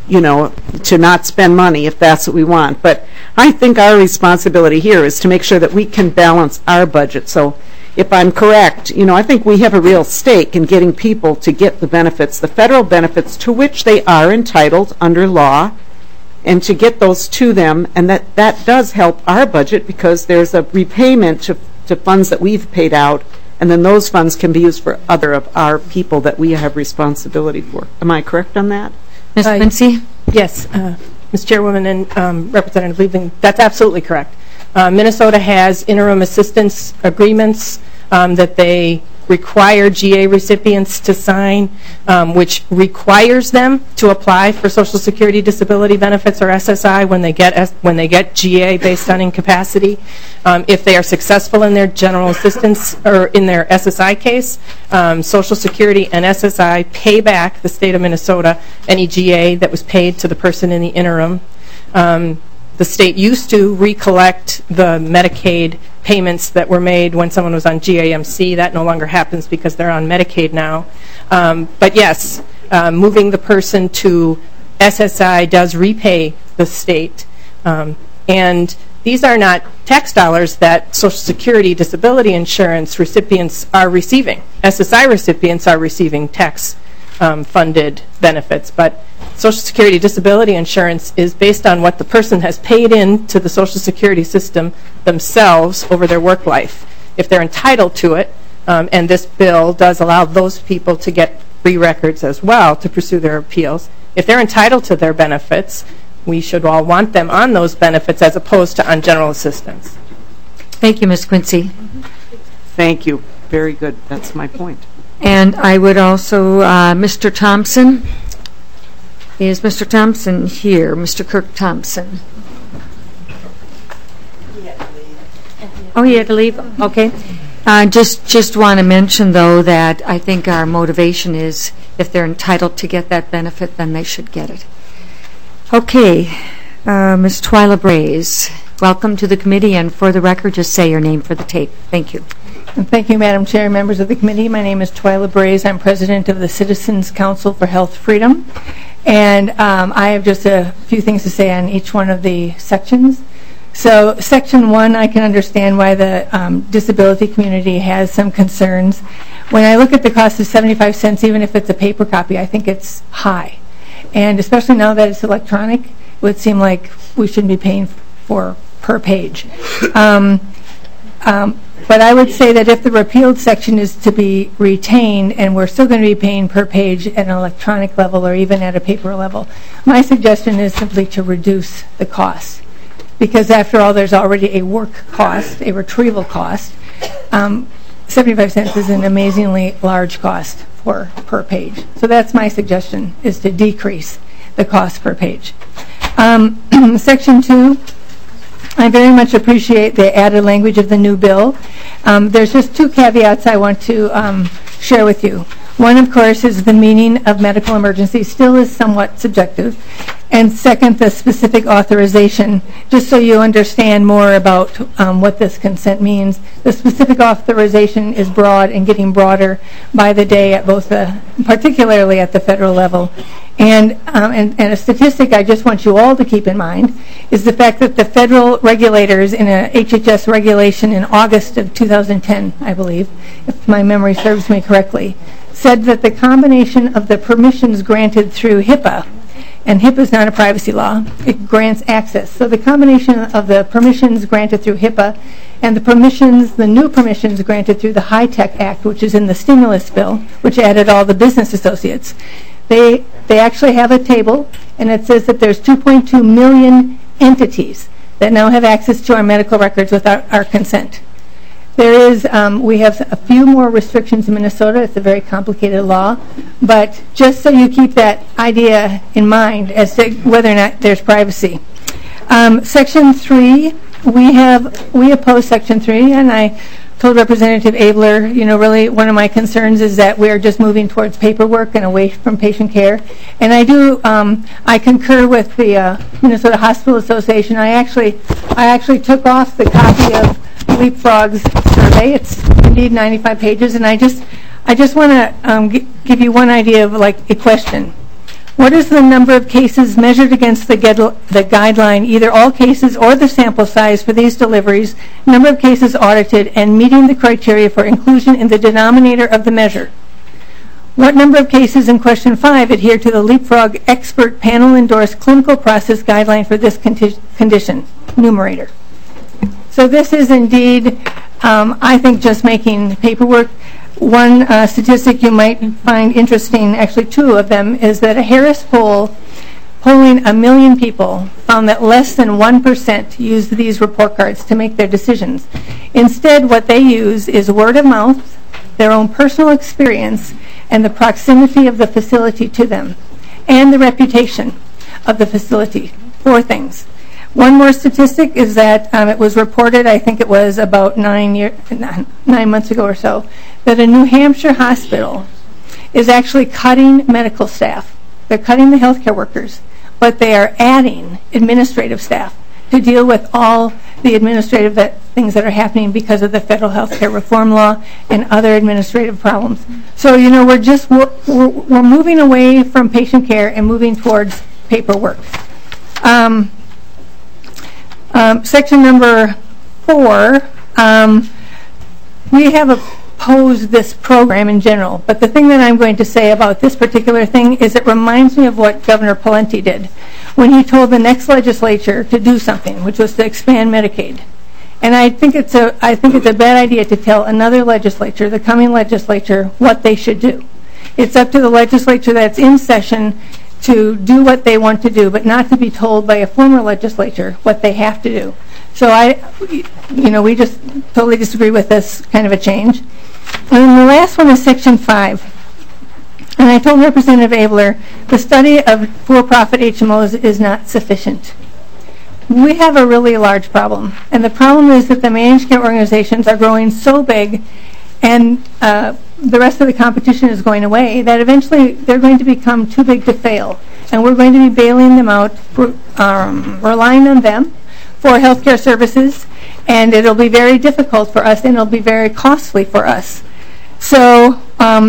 to not spend money if that's what we want. But I think our responsibility here is to make sure that we can balance our budget. So if I'm correct, I think we have a real stake in getting people to get the benefits, the federal benefits to which they are entitled under law, and to get those to them, and that does help our budget because there's a repayment to funds that we've paid out, and then those funds can be used for other of our people that we have responsibility for. Am I correct on that? Ms. Quincy? Yes, Ms. Chairwoman and Representative Liebling, that's absolutely correct. Minnesota has interim assistance agreements that they require GA recipients to sign, which requires them to apply for Social Security disability benefits or SSI when they get GA based on incapacity. If they are successful in their general assistance or in their SSI case, Social Security and SSI pay back the state of Minnesota any GA that was paid to the person in the interim. The state used to recollect the Medicaid payments that were made when someone was on GAMC. That no longer happens because they're on Medicaid now. But yes, moving the person to SSI does repay the state. And these are not tax dollars that Social Security disability insurance recipients are receiving. SSI recipients are receiving tax funded benefits. But Social Security disability insurance is based on what the person has paid into the Social Security system themselves over their work life. If they're entitled to it, and this bill does allow those people to get free records as well to pursue their appeals. If they're entitled to their benefits, we should all want them on those benefits as opposed to on general assistance. Thank you, Ms. Quincy. Thank you. Very good. That's my point. And I would also, Mr. Thompson. Is Mr. Thompson here? Mr. Kirk Thompson. Oh, he had to leave? Okay. Just want to mention, though, that I think our motivation is if they're entitled to get that benefit, then they should get it. Okay. Ms. Twyla Braze, welcome to the committee, and for the record, just say your name for the tape. Thank you. Thank you, Madam Chair, members of the committee. My name is Twyla Braze. I'm president of the Citizens Council for Health Freedom. And I have just a few things to say on each one of the sections. So Section 1, I can understand why the disability community has some concerns. When I look at the cost of 75 cents, even if it's a paper copy, I think it's high. And especially now that it's electronic, it would seem like we shouldn't be paying for per page. But I would say that if the repealed section is to be retained and we're still going to be paying per page at an electronic level or even at a paper level, my suggestion is simply to reduce the cost. Because after all, there's already a work cost, a retrieval cost. 75 cents is an amazingly large cost for per page. So that's my suggestion, is to decrease the cost per page. Section 2. I very much appreciate the added language of the new bill. There's just two caveats I want to share with you. One, of course, is the meaning of medical emergency still is somewhat subjective. And second, the specific authorization, just so you understand more about what this consent means. The specific authorization is broad and getting broader by the day at both particularly at the federal level. And a statistic I just want you all to keep in mind is the fact that the federal regulators in a HHS regulation in August of 2010, I believe, if my memory serves me correctly, said that the combination of the permissions granted through HIPAA, and HIPAA is not a privacy law, it grants access. So the combination of the permissions granted through HIPAA and the new permissions granted through the HITECH Act, which is in the stimulus bill, which added all the business associates, they actually have a table, and it says that there's 2.2 million entities that now have access to our medical records without our consent. We have a few more restrictions in Minnesota. It's a very complicated law, but just so you keep that idea in mind as to whether or not there's privacy. Section 3, we oppose Section 3, and I told Representative Abler, really one of my concerns is that we're just moving towards paperwork and away from patient care. And I concur with the Minnesota Hospital Association. I actually took off the copy of Leapfrog's survey. It's indeed 95 pages, and I just want to give you one idea of a question. What is the number of cases measured against the guideline, either all cases or the sample size for these deliveries, number of cases audited, and meeting the criteria for inclusion in the denominator of the measure? What number of cases in question 5 adhere to the Leapfrog expert panel endorsed clinical process guideline for this condition? Numerator. So this is indeed, I think, just making paperwork. One statistic you might find interesting, actually two of them, is that a Harris poll polling 1 million people found that less than 1% used these report cards to make their decisions. Instead, what they use is word of mouth, their own personal experience, and the proximity of the facility to them, and the reputation of the facility. 4 things. One more statistic is that it was reported, I think it was about 9 months ago or so, that a New Hampshire hospital is actually cutting medical staff. They're cutting the healthcare workers, but they are adding administrative staff to deal with all the administrative things that are happening because of the federal healthcare reform law and other administrative problems. So, we're moving away from patient care and moving towards paperwork. Section number 4, we have oppose this program in general. But the thing that I'm going to say about this particular thing is it reminds me of what Governor Pawlenty did when he told the next legislature to do something, which was to expand Medicaid. And I think it's a bad idea to tell another legislature, the coming legislature, what they should do. It's up to the legislature that's in session to do what they want to do, but not to be told by a former legislature what they have to do. So we just totally disagree with this kind of a change. And then the last one is Section 5. And I told Representative Abler, the study of for-profit HMOs is not sufficient. We have a really large problem. And the problem is that the managed care organizations are growing so big and the rest of the competition is going away that eventually they're going to become too big to fail. And we're going to be bailing them out, relying on them for health care services, and it'll be very difficult for us and it'll be very costly for us. So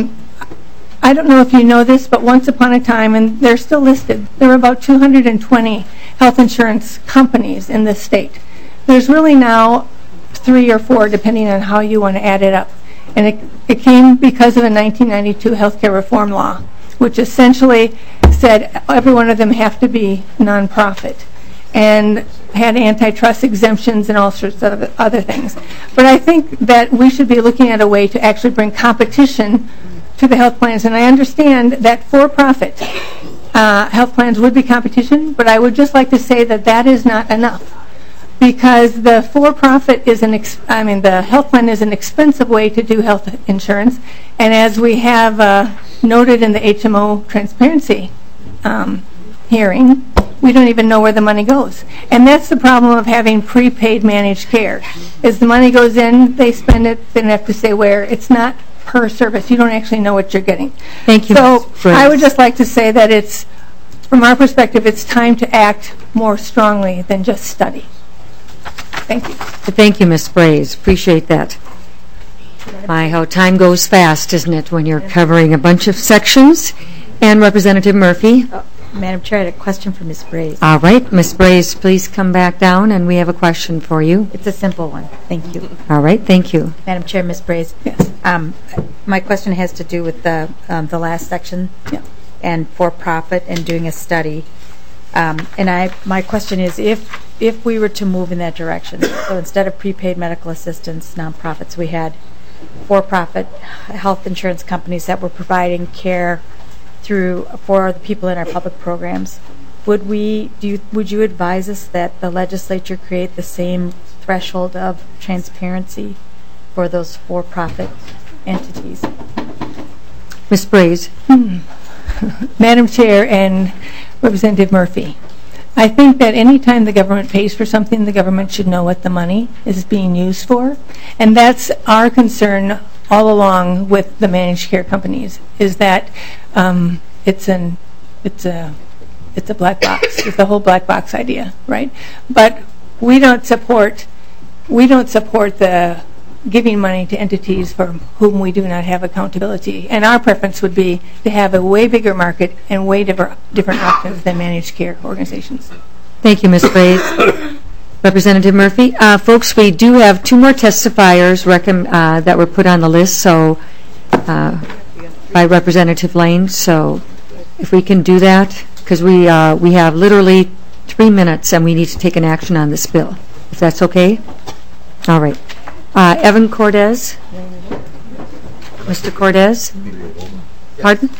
I don't know if you know this, but once upon a time, and they're still listed, there were about 220 health insurance companies in this state. There's really now 3 or 4, depending on how you want to add it up. And it came because of the 1992 healthcare reform law, which essentially said every one of them have to be nonprofit and had antitrust exemptions and all sorts of other things. But I think that we should be looking at a way to actually bring competition to the health plans. And I understand that for-profit health plans would be competition, but I would just like to say that that is not enough. Because the for-profit is the health plan is an expensive way to do health insurance. And as we have noted in the HMO transparency hearing, we don't even know where the money goes. And that's the problem of having prepaid managed care. Is the money goes in, they spend it, they don't have to say where. It's not per service. You don't actually know what you're getting. Thank you. So I would just like to say that it's, from our perspective, it's time to act more strongly than just study. Thank you. Thank you, Ms. Braze. Appreciate that. My, how time goes fast, isn't it, when you're covering a bunch of sections. And Representative Murphy. Madam Chair, I had a question for Ms. Braze. All right, Ms. Braze, please come back down, and we have a question for you. It's a simple one. Thank you. All right, thank you. Madam Chair, Ms. Braze. Yes. My question has to do with the last section and for-profit and doing a study. And my question is, if we were to move in that direction, so instead of prepaid medical assistance nonprofits, we had for-profit health insurance companies that were providing care for the people in our public programs, would you advise us that the legislature create the same threshold of transparency for those for-profit entities? Ms. Braze. Madam Chair and Representative Murphy, I think that any time the government pays for something, the government should know what the money is being used for. And that's our concern all along with the managed care companies, is that it's a black box. It's the whole black box idea, right? But we don't support the giving money to entities for whom we do not have accountability. And our preference would be to have a way bigger market and way different options than managed care organizations. Thank you, Ms. Braze. Representative Murphy. Folks, we do have 2 more testifiers that were put on the list, so by Representative Lane. So if we can do that, because we have literally 3 minutes and we need to take an action on this bill. If that's okay? All right. Evan Cordes. Mr. Cordes. Pardon?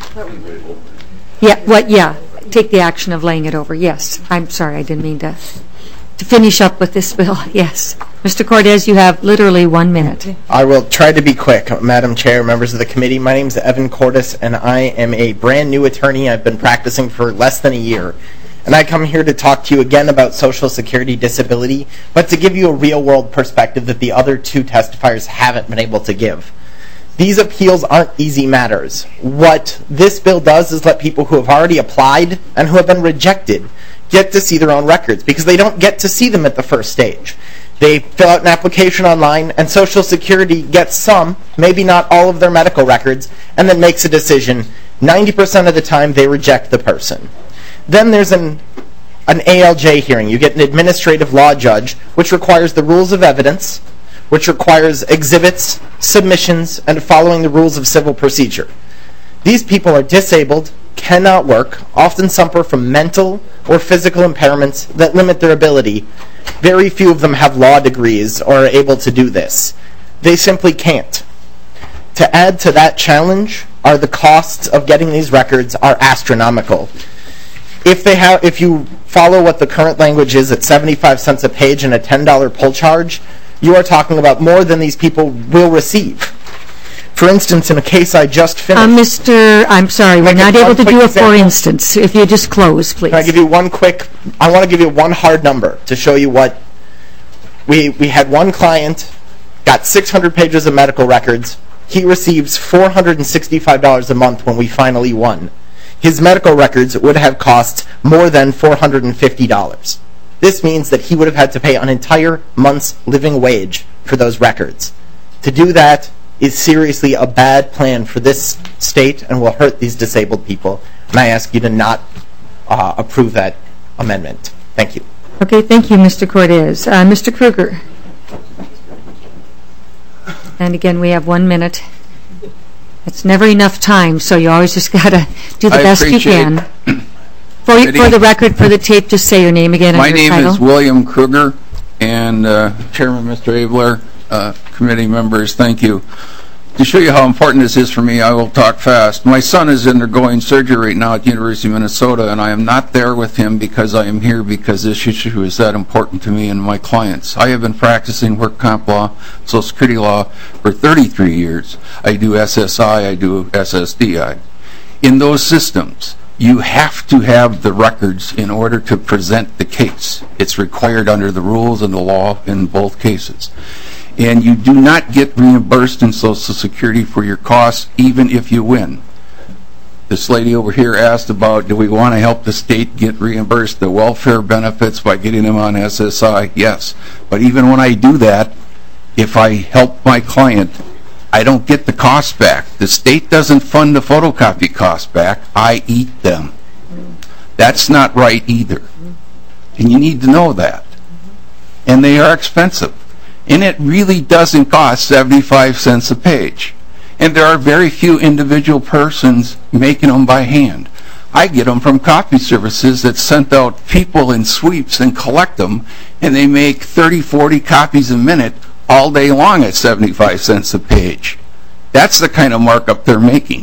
Yeah, take the action of laying it over. Yes. I'm sorry, I didn't mean to finish up with this bill. Yes. Mr. Cordes, you have literally 1 minute. I will try to be quick. Madam Chair, members of the committee, my name is Evan Cordes, and I am a brand new attorney. I've been practicing for less than a year. And I come here to talk to you again about Social Security disability, but to give you a real-world perspective that the other 2 testifiers haven't been able to give. These appeals aren't easy matters. What this bill does is let people who have already applied and who have been rejected get to see their own records, because they don't get to see them at the first stage. They fill out an application online, and Social Security gets some, maybe not all of their medical records, and then makes a decision. 90% of the time, they reject the person. Then there's an ALJ hearing. You get an administrative law judge, which requires the rules of evidence, which requires exhibits, submissions, and following the rules of civil procedure. These people are disabled, cannot work, often suffer from mental or physical impairments that limit their ability. Very few of them have law degrees or are able to do this. They simply can't. To add to that challenge are the costs of getting these records are astronomical. If you follow what the current language is at 75 cents a page and a $10 pull charge, you are talking about more than these people will receive. For instance, in a case I just finished... I'm sorry, we're not able to do a for instance. If you just close, please. Can I give you one quick... I want to give you one hard number to show you what... We had one client, got 600 pages of medical records. He receives $465 a month when we finally won. His medical records would have cost more than $450. This means that he would have had to pay an entire month's living wage for those records. To do that is seriously a bad plan for this state and will hurt these disabled people. And I ask you to not approve that amendment. Thank you. Okay, thank you, Mr. Cortez. Mr. Kruger. And again, we have 1 minute. It's never enough time, so you always just got to do the best you can. For the record, for the tape, just say your name again and your title. My name is William Kruger, and Chairman Mr. Abler, committee members, thank you. To show you how important this is for me, I will talk fast. My son is undergoing surgery right now at the University of Minnesota, and I am not there with him because I am here because this issue is that important to me and my clients. I have been practicing work comp law, Social Security law for 33 years. I do SSI, I do SSDI. In those systems, you have to have the records in order to present the case. It's required under the rules and the law in both cases. And you do not get reimbursed in Social Security for your costs, even if you win. This lady over here asked about, do we want to help the state get reimbursed the welfare benefits by getting them on SSI? Yes. But even when I do that, if I help my client, I don't get the costs back. The state doesn't fund the photocopy costs back. I eat them. That's not right either. And you need to know that. And they are expensive. And it really doesn't cost 75 cents a page. And there are very few individual persons making them by hand. I get them from copy services that sent out people in sweeps and collect them, and they make 30, 40 copies a minute all day long at 75 cents a page. That's the kind of markup they're making.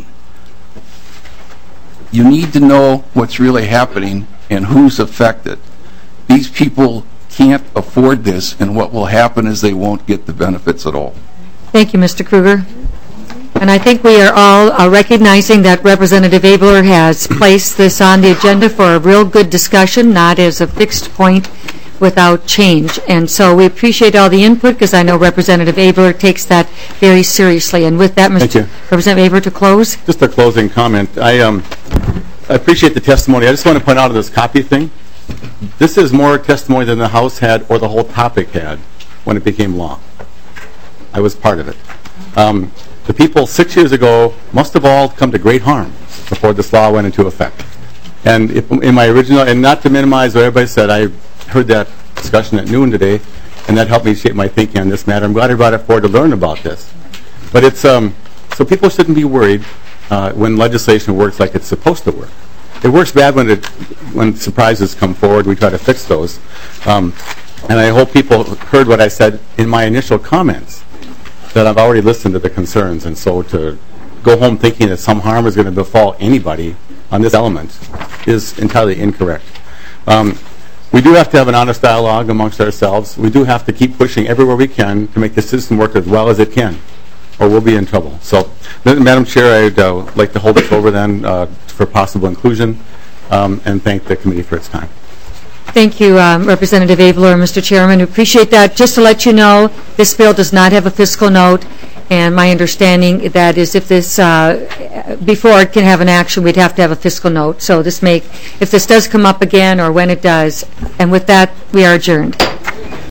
You need to know what's really happening and who's affected. These people can't afford this, and what will happen is they won't get the benefits at all. Thank you, Mr. Kruger. And I think we are all recognizing that Representative Abler has placed this on the agenda for a real good discussion, not as a fixed point without change. And so we appreciate all the input because I know Representative Abler takes that very seriously. And with that, Mr. Representative Abler, to close. Just a closing comment. I appreciate the testimony. I just want to point out this copy thing. This is more testimony than the House had or the whole topic had when it became law. I was part of it. The people 6 years ago must have all come to great harm before this law went into effect. And in my original, and not to minimize what everybody said, I heard that discussion at noon today, and that helped me shape my thinking on this matter. I'm glad I brought it forward to learn about this. But it's so people shouldn't be worried when legislation works like it's supposed to work. It works bad when surprises come forward. We try to fix those. And I hope people heard what I said in my initial comments, that I've already listened to the concerns. And so to go home thinking that some harm is going to befall anybody on this element is entirely incorrect. We do have to have an honest dialogue amongst ourselves. We do have to keep pushing everywhere we can to make the system work as well as it can, or we'll be in trouble. So, Madam Chair, I'd like to hold this over then for possible inclusion and thank the committee for its time. Thank you, Representative Abler, Mr. Chairman. We appreciate that. Just to let you know, this bill does not have a fiscal note, and my understanding that is if this, before it can have an action, we'd have to have a fiscal note. So if this does come up again or when it does, and with that, we are adjourned.